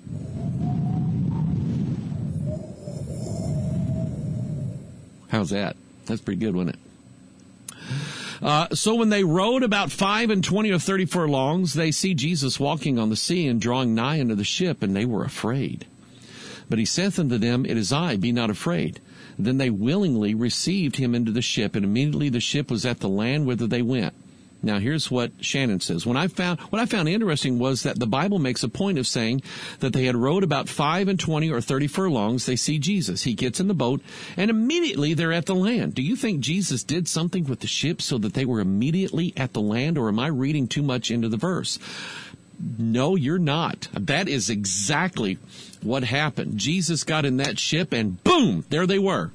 [SPEAKER 1] How's that? That's pretty good, wasn't it? Uh, so when they rowed about five and twenty or thirty furlongs, they see Jesus walking on the sea and drawing nigh unto the ship, and they were afraid. But he saith unto them, It is I, be not afraid. Then they willingly received him into the ship, and immediately the ship was at the land whither they went. Now, here's what Shannon says. When I found, what I found interesting was that the Bible makes a point of saying that they had rowed about five and twenty or thirty furlongs. They see Jesus. He gets in the boat, and immediately they're at the land. Do you think Jesus did something with the ship so that they were immediately at the land, or am I reading too much into the verse? No, you're not. That is exactly what happened. Jesus got in that ship, and boom, there they were.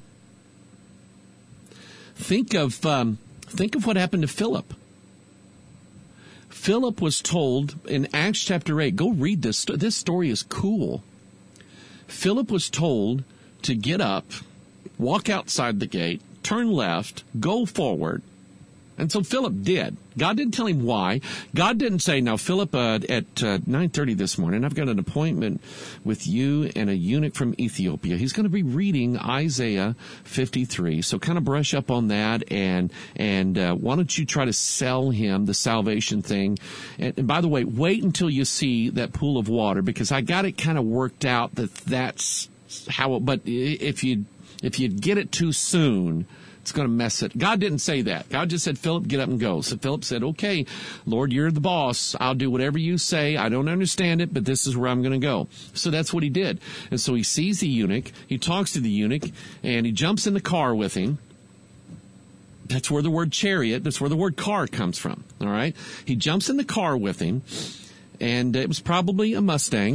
[SPEAKER 1] Think of um, think of what happened to Philip. Philip was told in Acts chapter eight, go read this. This story is cool. Philip was told to get up, walk outside the gate, turn left, go forward. And so Philip did. God didn't tell him why. God didn't say, now, Philip, uh, at uh, nine thirty this morning, I've got an appointment with you and a eunuch from Ethiopia. He's going to be reading Isaiah fifty-three. So kind of brush up on that, and and uh, why don't you try to sell him the salvation thing? And, and by the way, wait until you see that pool of water, because I got it kind of worked out that that's how it, but if you if you get it too soon, it's going to mess it. God didn't say that. God just said, Philip, get up and go. So Philip said, okay, Lord, you're the boss. I'll do whatever you say. I don't understand it, but this is where I'm going to go. So that's what he did. And so he sees the eunuch. He talks to the eunuch, and he jumps in the car with him. That's where the word chariot, that's where the word car comes from. All right. He jumps in the car with him, and it was probably a Mustang.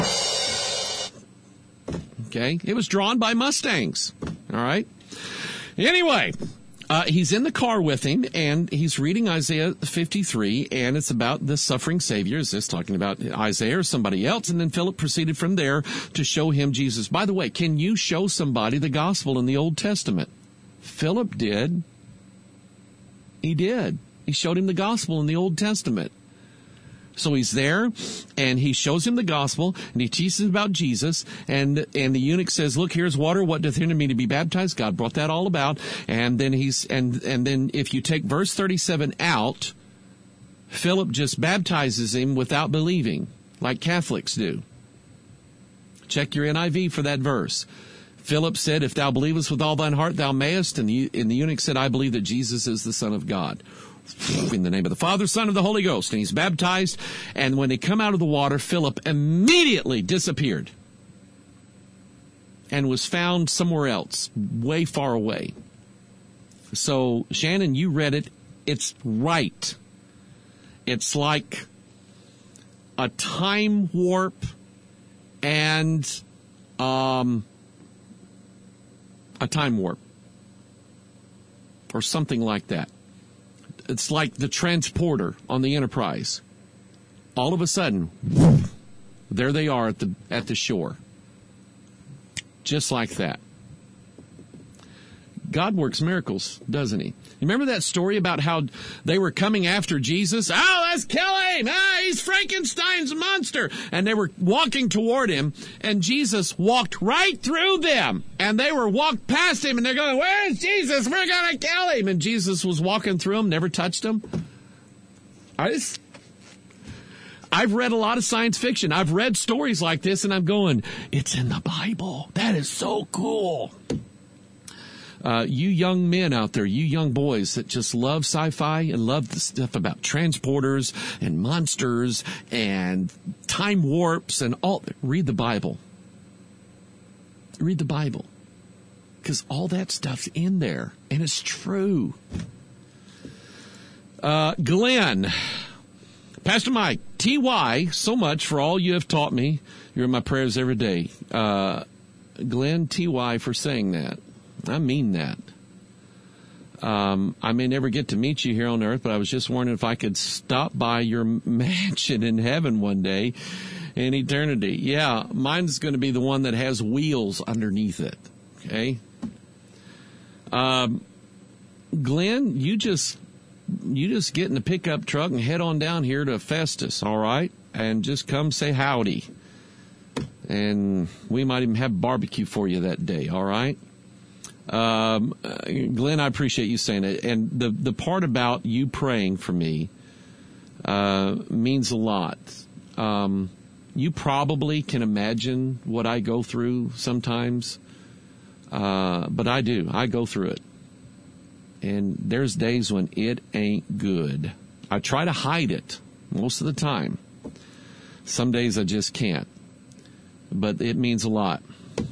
[SPEAKER 1] Okay. It was drawn by Mustangs. All right. Anyway, uh, he's in the car with him, and he's reading Isaiah fifty-three, and it's about the suffering Savior. Is this talking about Isaiah or somebody else? And then Philip proceeded from there to show him Jesus. By the way, can you show somebody the gospel in the Old Testament? Philip did. He did. He showed him the gospel in the Old Testament. So he's there, and he shows him the gospel, and he teaches him about Jesus, and and the eunuch says, look, here's water, what doth hinder me to be baptized? God brought that all about. And then he's and and then if you take verse thirty-seven out, Philip just baptizes him without believing, like Catholics do. Check your N I V for that verse. Philip said, if thou believest with all thine heart, thou mayest. And the, and the eunuch said, I believe that Jesus is the Son of God. In the name of the Father, Son, and the Holy Ghost. And he's baptized. And when they come out of the water, Philip immediately disappeared and was found somewhere else, way far away. So, Shannon, you read it. It's right. It's like a time warp and um, a time warp or something like that. It's like the transporter on the Enterprise. All of a sudden, whoop, there they are at the at the shore. Just like that. God works miracles, doesn't he? You remember that story about how they were coming after Jesus? Oh, let's kill him. Ah, he's Frankenstein's monster. And they were walking toward him, and Jesus walked right through them. And they were walked past him, and they're going, where's Jesus? We're going to kill him. And Jesus was walking through them, never touched them. I just... I've read a lot of science fiction. I've read stories like this, and I'm going, it's in the Bible. That is so cool. Uh, you young men out there, you young boys that just love sci-fi and love the stuff about transporters and monsters and time warps and all, read the Bible. Read the Bible. Because all that stuff's in there, and it's true. Uh, Glenn, Pastor Mike, T Y, so much for all you have taught me. You're in my prayers every day. Uh, Glenn, T Y, for saying that. I mean that. Um, I may never get to meet you here on earth, but I was just wondering if I could stop by your mansion in heaven one day in eternity. Yeah, mine's going to be the one that has wheels underneath it. Okay? Um, Glenn, you just you just get in the pickup truck and head on down here to Festus, all right? And just come say howdy. And we might even have barbecue for you that day, all right? Um, Glenn, I appreciate you saying it. And the, the part about you praying for me uh, means a lot. Um, you probably can imagine what I go through sometimes, uh, but I do. I go through it. And there's days when it ain't good. I try to hide it most of the time. Some days I just can't. But it means a lot.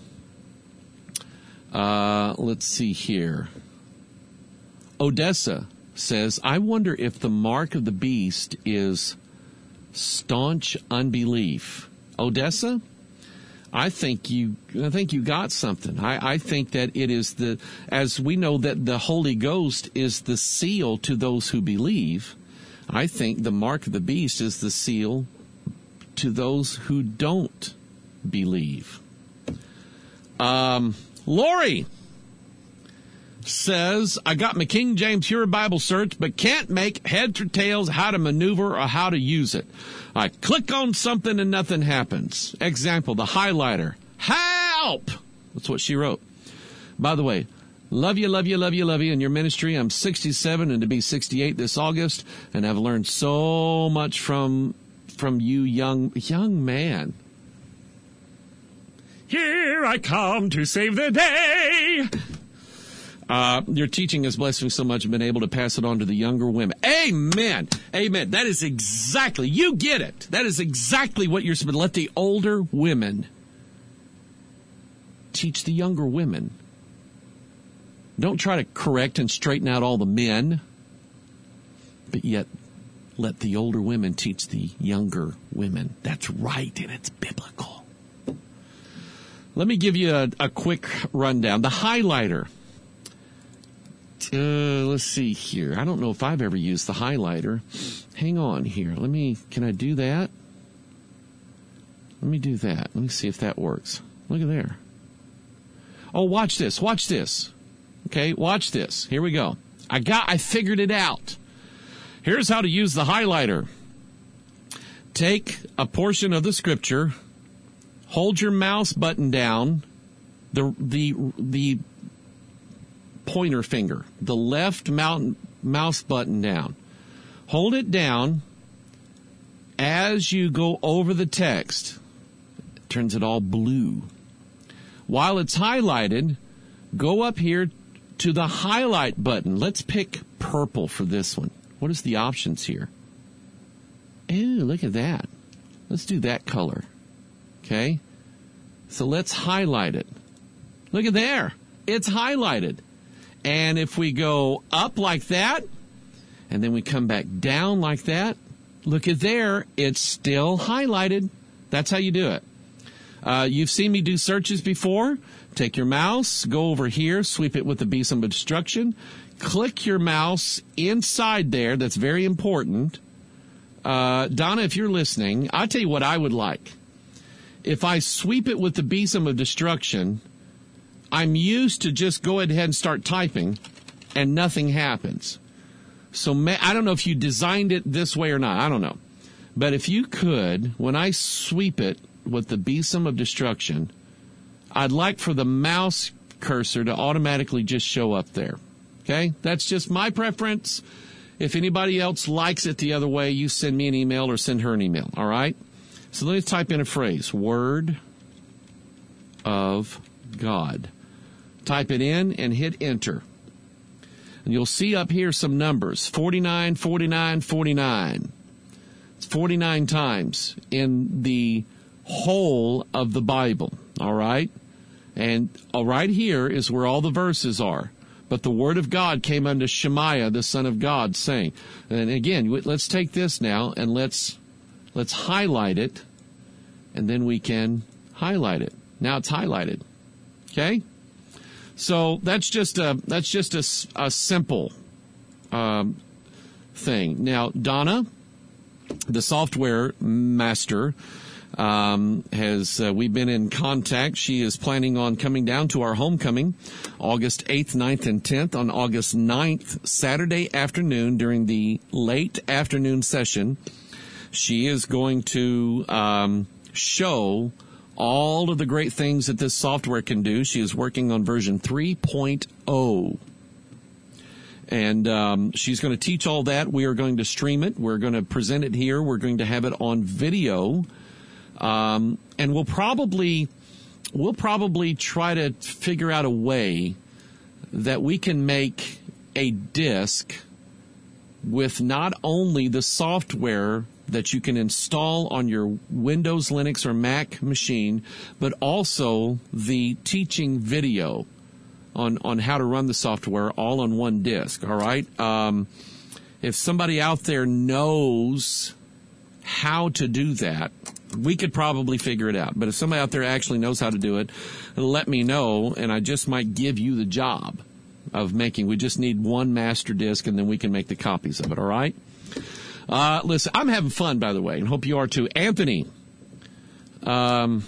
[SPEAKER 1] Uh, let's see here. Odessa says, I wonder if the mark of the beast is staunch unbelief. Odessa, I think you, I think you got something. I, I think that it is the, as we know that the Holy Ghost is the seal to those who believe. I think the mark of the beast is the seal to those who don't believe. Um, Lori says, I got my King James Pure Bible search, but can't make heads or tails how to maneuver or how to use it. I click on something and nothing happens. Example, the highlighter. Help! That's what she wrote. By the way, love you, love you, love you, love you in your ministry. I'm sixty-seven and to be sixty-eight this August, and I've learned so much from from you, young young man. Here I come to save the day. Uh, your teaching has blessed me so much I've been able to pass it on to the younger women. Amen. Amen. That is exactly, you get it. That is exactly what you're supposed to let the older women teach the younger women. Don't try to correct and straighten out all the men, but yet let the older women teach the younger women. That's right, and it's biblical. Let me give you a, a quick rundown. The highlighter. Uh, let's see here. I don't know if I've ever used the highlighter. Hang on here. Let me, can I do that? Let me do that. Let me see if that works. Look at there. Oh, watch this. Watch this. Okay, watch this. Here we go. I got, I figured it out. Here's how to use the highlighter. Take a portion of the scripture. Hold your mouse button down, the the the pointer finger, the left mouse button down. Hold it down as you go over the text. It turns it all blue. While it's highlighted, go up here to the highlight button. Let's pick purple for this one. What is the options here? Ooh, look at that. Let's do that color. Okay, so let's highlight it. Look at there. It's highlighted. And if we go up like that, and then we come back down like that, look at there. It's still highlighted. That's how you do it. Uh, you've seen me do searches before. Take your mouse, go over here, sweep it with the besom of destruction. Click your mouse inside there. That's very important. Uh, Donna, if you're listening, I'll tell you what I would like. If I sweep it with the besom of destruction, I'm used to just go ahead and start typing and nothing happens. So may, I don't know if you designed it this way or not. I don't know. But if you could, when I sweep it with the besom of destruction, I'd like for the mouse cursor to automatically just show up there. Okay? That's just my preference. If anybody else likes it the other way, you send me an email or send her an email. All right? So let me type in a phrase. Word of God. Type it in and hit enter. And you'll see up here some numbers. forty-nine, forty-nine, forty-nine. It's forty-nine times in the whole of the Bible. All right? And uh, right here is where all the verses are. But the word of God came unto Shemaiah, the son of God, saying. And again, let's take this now and let's let's highlight it. And then we can highlight it. Now it's highlighted. Okay? So that's just a that's just a, a simple um, thing. Now, Donna, the software master, um, has uh, we've been in contact. She is planning on coming down to our homecoming August eighth, ninth, and tenth. On August ninth, Saturday afternoon, during the late afternoon session, she is going to um, show all of the great things that this software can do. She is working on version three point oh. And um, she's going to teach all that. We are going to stream it. We're going to present it here. We're going to have it on video. Um, and we'll probably we'll probably try to figure out a way that we can make a disc with not only the software that you can install on your Windows, Linux, or Mac machine, but also the teaching video on, on how to run the software all on one disk, all right? Um, if somebody out there knows how to do that, we could probably figure it out. But if somebody out there actually knows how to do it, let me know, and I just might give you the job of making. We just need one master disk, and then we can make the copies of it, all right? Uh, listen, I'm having fun, by the way, and hope you are too. Anthony um,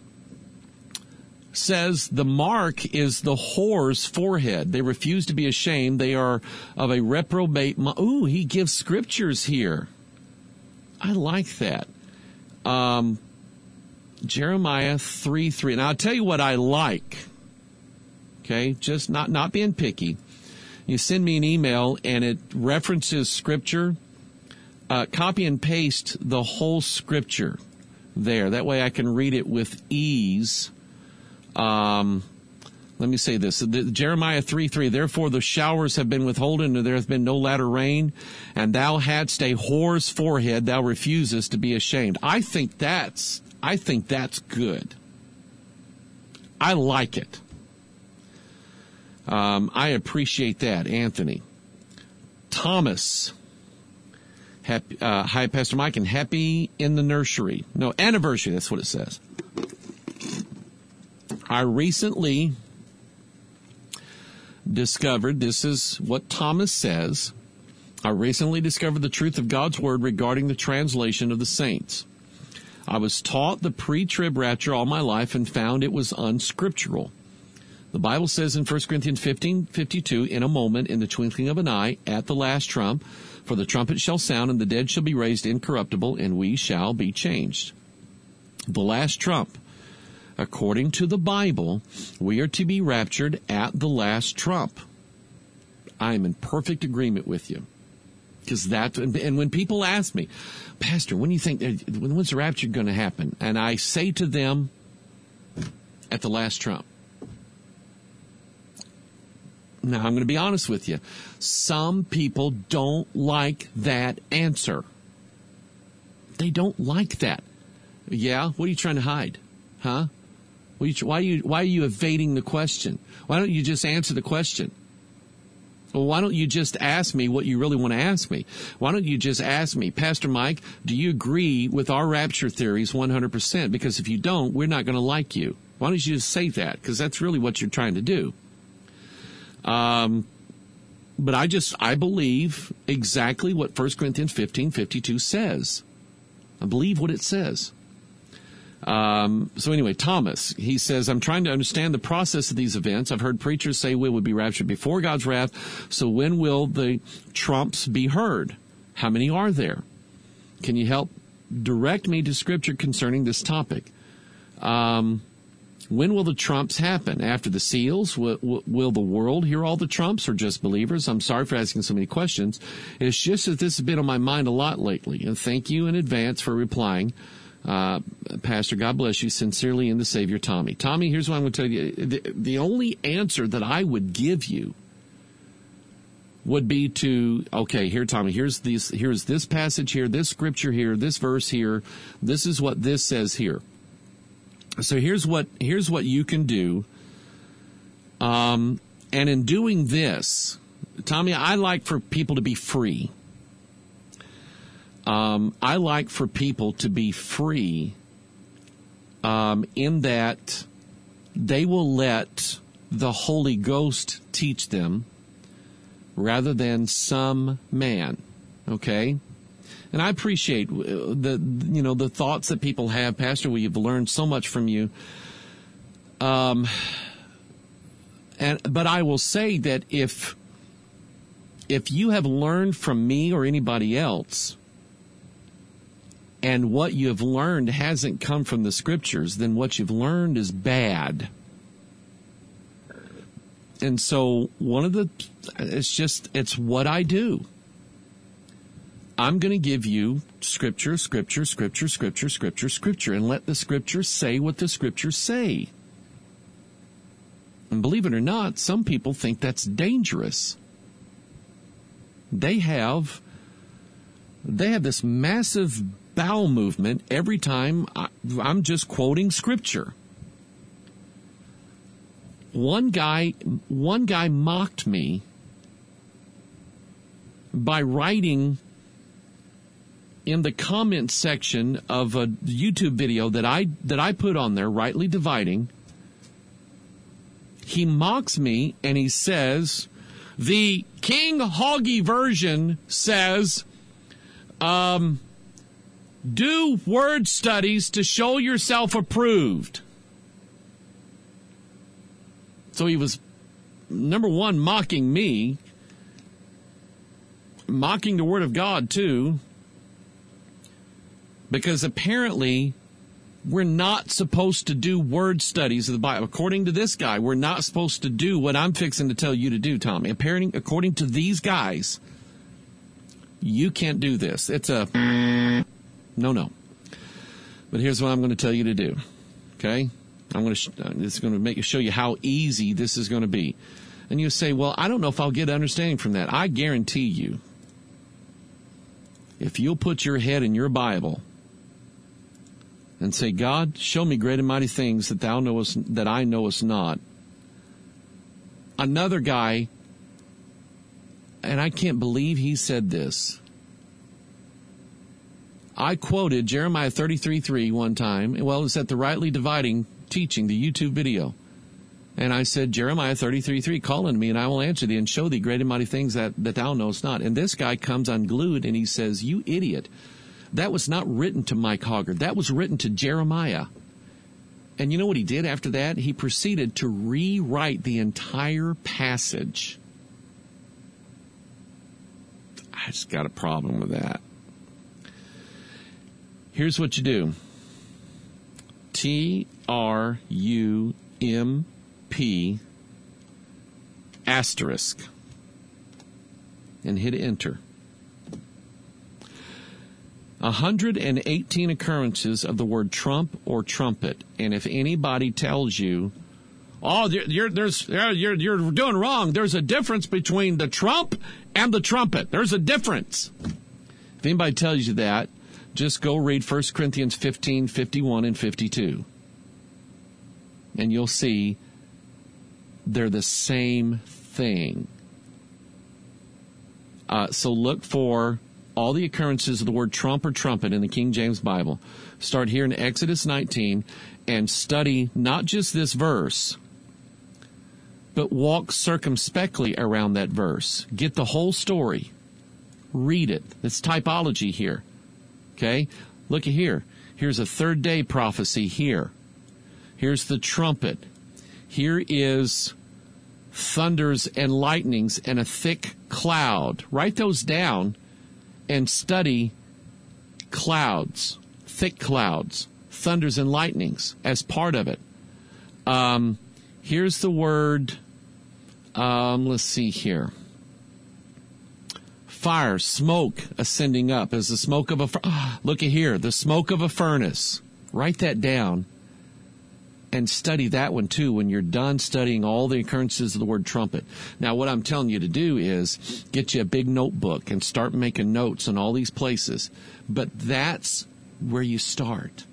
[SPEAKER 1] says the mark is the whore's forehead. They refuse to be ashamed. They are of a reprobate mind. Ooh, he gives scriptures here. I like that. Um, Jeremiah three three. Now, I'll tell you what I like. Okay, just not, not being picky. You send me an email, and it references scripture. Uh, copy and paste the whole scripture there. That way I can read it with ease. Um, let me say this. The, Jeremiah three three, therefore the showers have been withholden, and there hath been no latter rain, and thou hadst a whore's forehead, thou refusest to be ashamed. I think that's, I think that's good. I like it. Um, I appreciate that, Anthony. Thomas. Happy, uh, hi, Pastor Mike, and happy in the nursery. No, anniversary, that's what it says. I recently discovered, this is what Thomas says, I recently discovered the truth of God's Word regarding the translation of the saints. I was taught the pre-trib rapture all my life and found it was unscriptural. The Bible says in First Corinthians fifteen fifty-two, in a moment, in the twinkling of an eye, at the last trump, for the trumpet shall sound, and the dead shall be raised incorruptible, and we shall be changed. The last trump. According to the Bible, we are to be raptured at the last trump. I am in perfect agreement with you. Because that, and when people ask me, Pastor, when do you think, when's the rapture going to happen? And I say to them, at the last trump. Now, I'm going to be honest with you. Some people don't like that answer. They don't like that. Yeah? What are you trying to hide? Huh? What are you, why, are you, why are you evading the question? Why don't you just answer the question? Well, why don't you just ask me what you really want to ask me? Why don't you just ask me, Pastor Mike, do you agree with our rapture theories one hundred percent? Because if you don't, we're not going to like you. Why don't you just say that? Because that's really what you're trying to do. Um, but I just, I believe exactly what First Corinthians fifteen fifty-two says. I believe what it says. Um, so anyway, Thomas, he says, I'm trying to understand the process of these events. I've heard preachers say we would be raptured before God's wrath. So when will the trumps be heard? How many are there? Can you help direct me to Scripture concerning this topic? Um, when will the trumps happen? After the seals? Will, will the world hear all the trumps or just believers? I'm sorry for asking so many questions. It's just that this has been on my mind a lot lately. And thank you in advance for replying. Uh, Pastor, God bless you. Sincerely in the Savior, Tommy. Tommy, here's what I'm going to tell you. The, the only answer that I would give you would be to, okay, here, Tommy, here's these, here's this passage here, this scripture here, this verse here. This is what this says here. So here's what, here's what you can do. Um, and in doing this, Tommy, I like for people to be free. Um, I like for people to be free um, in that they will let the Holy Ghost teach them rather than some man, okay? And I appreciate the, you know, the thoughts that people have. Pastor, we've learned so much from you. Um, and but I will say that if if you have learned from me or anybody else, and what you have learned hasn't come from the Scriptures, then what you've learned is bad. And so one of the, it's just, it's what I do. I'm going to give you Scripture, Scripture, Scripture, Scripture, Scripture, Scripture, and let the Scriptures say what the Scriptures say. And believe it or not, some people think that's dangerous. They have, they have this massive bowel movement every time I, I'm just quoting Scripture. One guy, one guy mocked me by writing in the comment section of a YouTube video that I that I put on there, Rightly Dividing. He mocks me and he says, the King Hoggy version says, um, do word studies to show yourself approved. So he was, number one, mocking me, mocking the Word of God, too, because apparently we're not supposed to do word studies of the Bible. According to this guy, we're not supposed to do what I'm fixing to tell you to do, Tommy. Apparently, according to these guys, you can't do this. It's a no, no. But here's what I'm going to tell you to do, okay? I'm going to. Sh- it's going to make you show you how easy this is going to be. And you say, well, I don't know if I'll get understanding from that. I guarantee you, if you'll put your head in your Bible and say, God, show me great and mighty things that thou knowest, that I knowest not. Another guy, and I can't believe he said this. I quoted Jeremiah thirty-three three one time. Well, it's at the Rightly Dividing teaching, the YouTube video. And I said, Jeremiah thirty-three three, call unto me, and I will answer thee, and show thee great and mighty things that, that thou knowest not. And this guy comes unglued, and he says, you idiot. That was not written to Mike Hoggard. That was written to Jeremiah. And you know what he did after that? He proceeded to rewrite the entire passage. I just got a problem with that. Here's what you do. T R U M P asterisk and hit enter. one hundred eighteen occurrences of the word trump or trumpet. And if anybody tells you, oh, you're, there's, you're, you're doing wrong, there's a difference between the trump and the trumpet. There's a difference. If anybody tells you that, just go read First Corinthians fifteen, fifty-one, and fifty-two. And you'll see they're the same thing. Uh, so look for all the occurrences of the word trump or trumpet in the King James Bible. Start here in Exodus nineteen and study not just this verse, but walk circumspectly around that verse. Get the whole story. Read it. It's typology here. Okay? Look at here. Here's a third day prophecy here. Here's the trumpet. Here is thunders and lightnings and a thick cloud. Write those down and study clouds, thick clouds, thunders and lightnings as part of it. Um, here's the word, um, let's see here. Fire, smoke ascending up as the smoke of a, oh, look at here, the smoke of a furnace. Write that down and study that one too when you're done studying all the occurrences of the word trumpet. Now, what I'm telling you to do is get you a big notebook and start making notes on all these places. But that's where you start.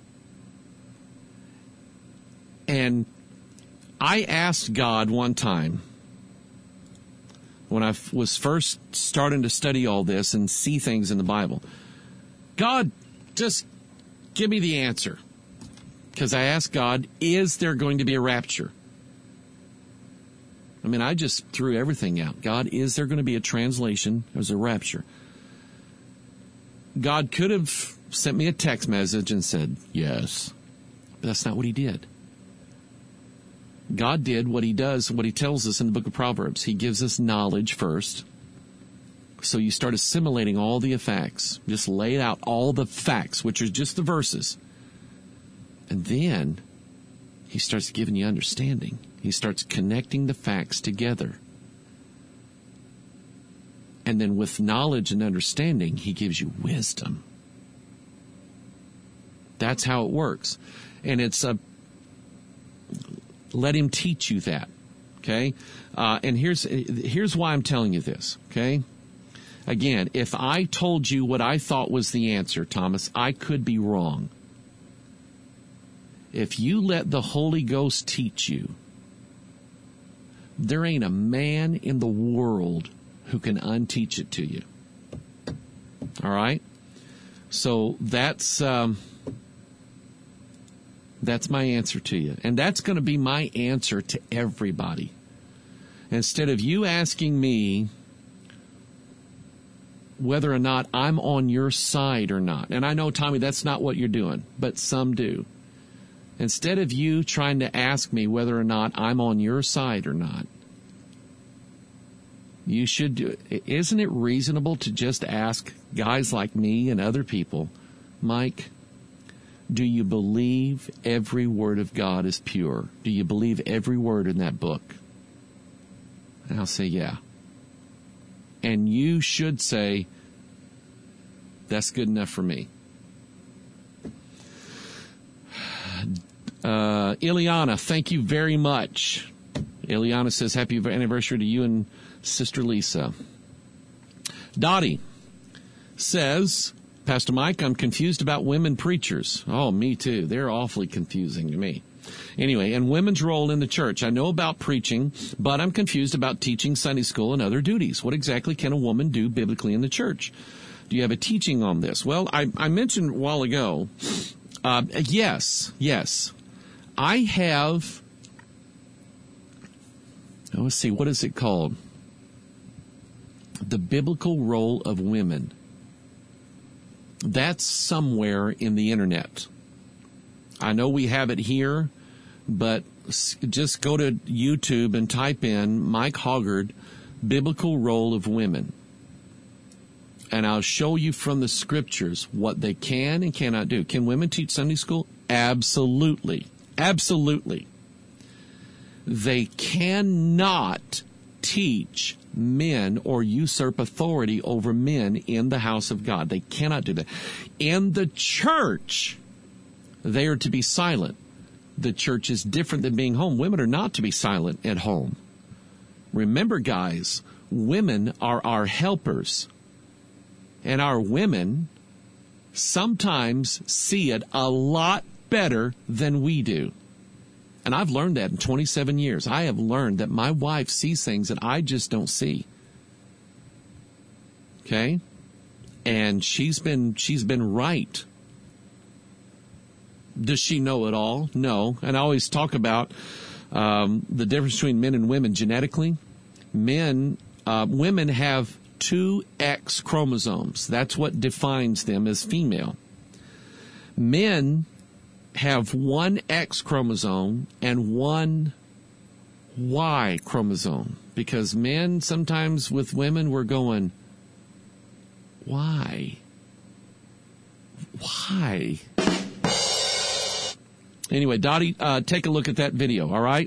[SPEAKER 1] And I asked God one time, when I was first starting to study all this and see things in the Bible, God, just give me the answer. Because I asked God, is there going to be a rapture? I mean, I just threw everything out. God, is there going to be a translation as a rapture? God could have sent me a text message and said, yes. But that's not what he did. God did what he does, what he tells us in the book of Proverbs. He gives us knowledge first. So you start assimilating all the facts. Just lay out all the facts, which are just the verses. And then he starts giving you understanding. He starts connecting the facts together. And then with knowledge and understanding, he gives you wisdom. That's how it works. And it's a, let him teach you that. Okay? Uh, and here's, here's why I'm telling you this. Okay? Again, if I told you what I thought was the answer, Thomas, I could be wrong. If you let the Holy Ghost teach you, there ain't a man in the world who can unteach it to you. All right? So that's um, that's my answer to you. And that's going to be my answer to everybody. Instead of you asking me whether or not I'm on your side or not. And I know, Tommy, that's not what you're doing, but some do. Instead of you trying to ask me whether or not I'm on your side or not, you should do it. Isn't it reasonable to just ask guys like me and other people, Mike, do you believe every word of God is pure? Do you believe every word in that book? And I'll say, yeah. And you should say, that's good enough for me. Uh, Ileana, thank you very much. Ileana says, happy anniversary to you and Sister Lisa. Dottie says, Pastor Mike, I'm confused about women preachers. Oh, me too. They're awfully confusing to me. Anyway, and women's role in the church. I know about preaching, but I'm confused about teaching Sunday school and other duties. What exactly can a woman do biblically in the church? Do you have a teaching on this? Well, I, I mentioned a while ago, uh, yes, yes. I have, oh, let's see, what is it called? The biblical role of women. That's somewhere in the internet. I know we have it here, but just go to YouTube and type in Mike Hoggard, biblical role of women. And I'll show you from the scriptures what they can and cannot do. Can women teach Sunday school? Absolutely. Absolutely. They cannot teach men or usurp authority over men in the house of God. They cannot do that. In the church, they are to be silent. The church is different than being home. Women are not to be silent at home. Remember, guys, women are our helpers. And our women sometimes see it a lot better than we do. And I've learned that in twenty-seven years. I have learned that my wife sees things that I just don't see. Okay? And she's been she's been right. Does she know it all? No. And I always talk about um, the difference between men and women genetically. Men, uh, women have two X chromosomes. That's what defines them as female. Men have one X chromosome and one Y chromosome, because men sometimes with women we're going, why? Why? Anyway, Dottie, uh, take a look at that video, all right?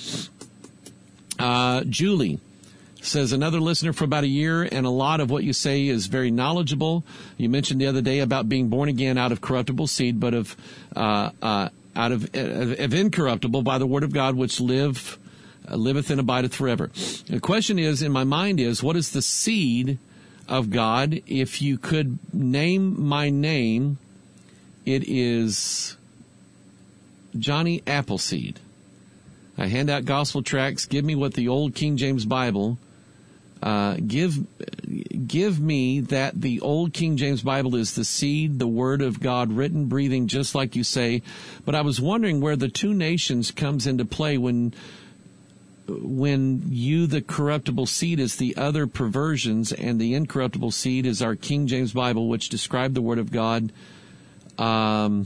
[SPEAKER 1] Uh, Julie says, another listener for about a year, and a lot of what you say is very knowledgeable. You mentioned the other day about being born again out of corruptible seed, but of uh, uh, out of, of, of incorruptible by the word of God, which live uh, liveth and abideth forever. The question is, in my mind, is what is the seed of God? If you could name my name, it is Johnny Appleseed. I hand out gospel tracts. Give me what the old King James Bible. Uh, give, give me that the old King James Bible is the seed, the word of God, written, breathing, just like you say. But I was wondering where the two nations comes into play when, when you, the corruptible seed, is the other perversions, and the incorruptible seed is our King James Bible, which described the word of God. Um,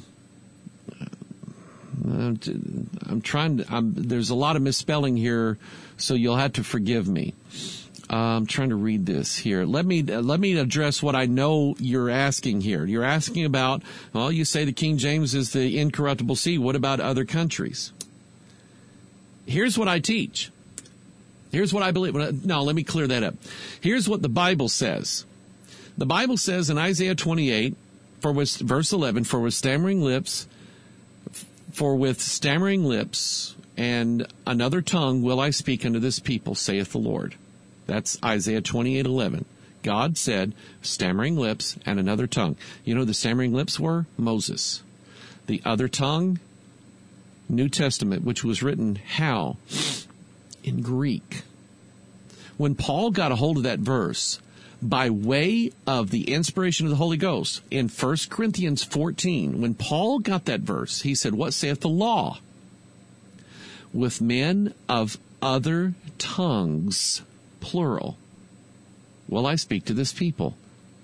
[SPEAKER 1] I'm trying to, I'm, there's a lot of misspelling here, so you'll have to forgive me. Uh, I'm trying to read this here. Let me, uh, let me address what I know you're asking here. You're asking about, well, you say the King James is the incorruptible seed. What about other countries? Here's what I teach. Here's what I believe. No, let me clear that up. Here's what the Bible says. The Bible says in Isaiah twenty-eight, for with, verse eleven, for with stammering lips, For with stammering lips and another tongue will I speak unto this people, saith the Lord. That's Isaiah twenty-eight eleven. God said, stammering lips and another tongue. You know who the stammering lips were? Moses. The other tongue, New Testament, which was written how? In Greek. When Paul got a hold of that verse, by way of the inspiration of the Holy Ghost, in First Corinthians fourteen, when Paul got that verse, he said, what saith the law? With men of other tongues, plural, will I speak to this people.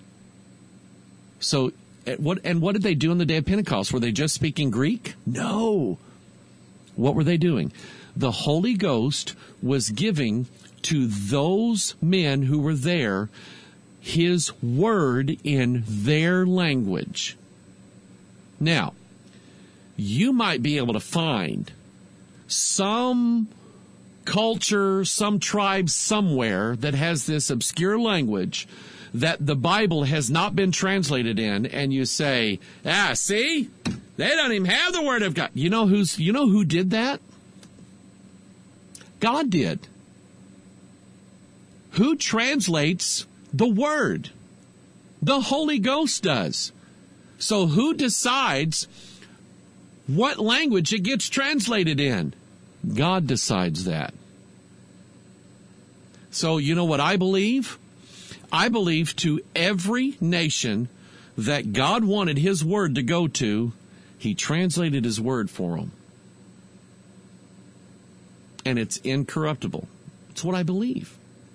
[SPEAKER 1] So, what and what did they do on the day of Pentecost? Were they just speaking Greek? No. What were they doing? The Holy Ghost was giving to those men who were there His word in their language. Now, you might be able to find some culture, some tribe somewhere that has this obscure language that the Bible has not been translated in, and you say, ah, see? They don't even have the word of God. You know who's, you know who did that? God did. Who translates the Word? The Holy Ghost does. So who decides what language it gets translated in? God decides that. So you know what I believe? I believe to every nation that God wanted His Word to go to, He translated His Word for them. And it's incorruptible. It's what I believe.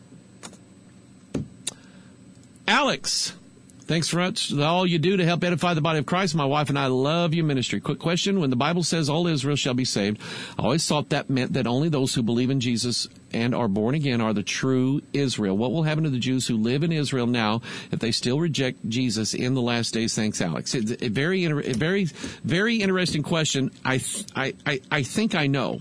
[SPEAKER 1] Alex, thanks for all you do to help edify the body of Christ. My wife and I love your ministry. Quick question. When the Bible says all Israel shall be saved, I always thought that meant that only those who believe in Jesus and are born again are the true Israel. What will happen to the Jews who live in Israel now if they still reject Jesus in the last days? Thanks, Alex. It's a very, a very, very interesting question. I, I, I, I think I know.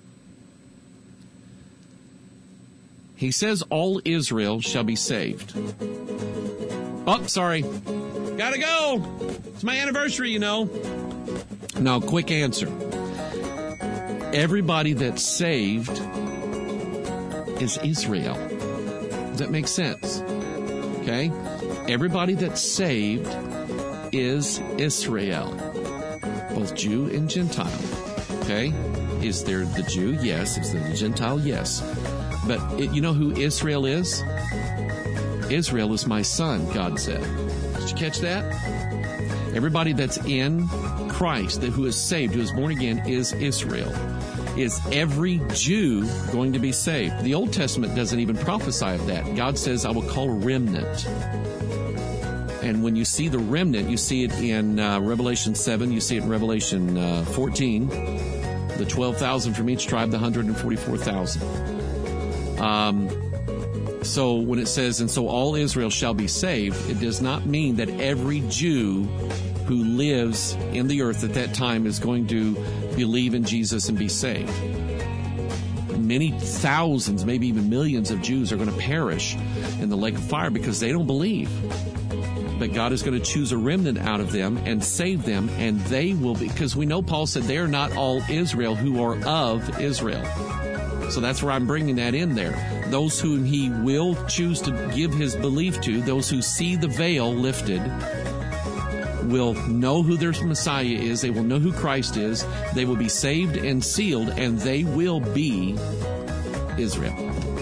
[SPEAKER 1] He says all Israel shall be saved. Oh, sorry. Gotta go. It's my anniversary, you know. Now, quick answer. Everybody that's saved is Israel. Does that make sense? Okay? Everybody that's saved is Israel. Both Jew and Gentile. Okay? Is there the Jew? Yes. Is there the Gentile? Yes. But it, you know who Israel is? Israel is my son, God said. Did you catch that? Everybody that's in Christ, that who is saved, who is born again, is Israel. Is every Jew going to be saved? The Old Testament doesn't even prophesy of that. God says, I will call a remnant. And when you see the remnant, you see it in uh, Revelation seven, you see it in Revelation uh, fourteen, the twelve thousand from each tribe, the one hundred forty-four thousand. Um, so when it says, and so all Israel shall be saved, it does not mean that every Jew who lives in the earth at that time is going to believe in Jesus and be saved. Many thousands, maybe even millions of Jews are going to perish in the lake of fire because they don't believe. But God is going to choose a remnant out of them and save them, and they will be, because we know Paul said they are not all Israel who are of Israel. So that's where I'm bringing that in there. Those whom he will choose to give his belief to, those who see the veil lifted, will know who their Messiah is. They will know who Christ is. They will be saved and sealed, and they will be Israel.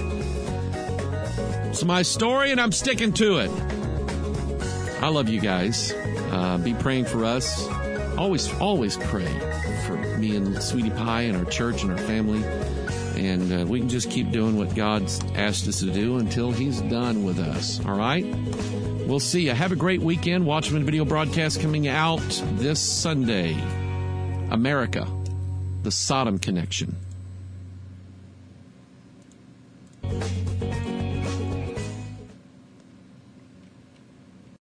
[SPEAKER 1] It's my story, and I'm sticking to it. I love you guys. Uh, be praying for us. Always, always pray for me and Sweetie Pie and our church and our family. And uh, we can just keep doing what God's asked us to do until he's done with us. All right? We'll see you. Have a great weekend. Watchman video broadcast coming out this Sunday. America, the Sodom Connection.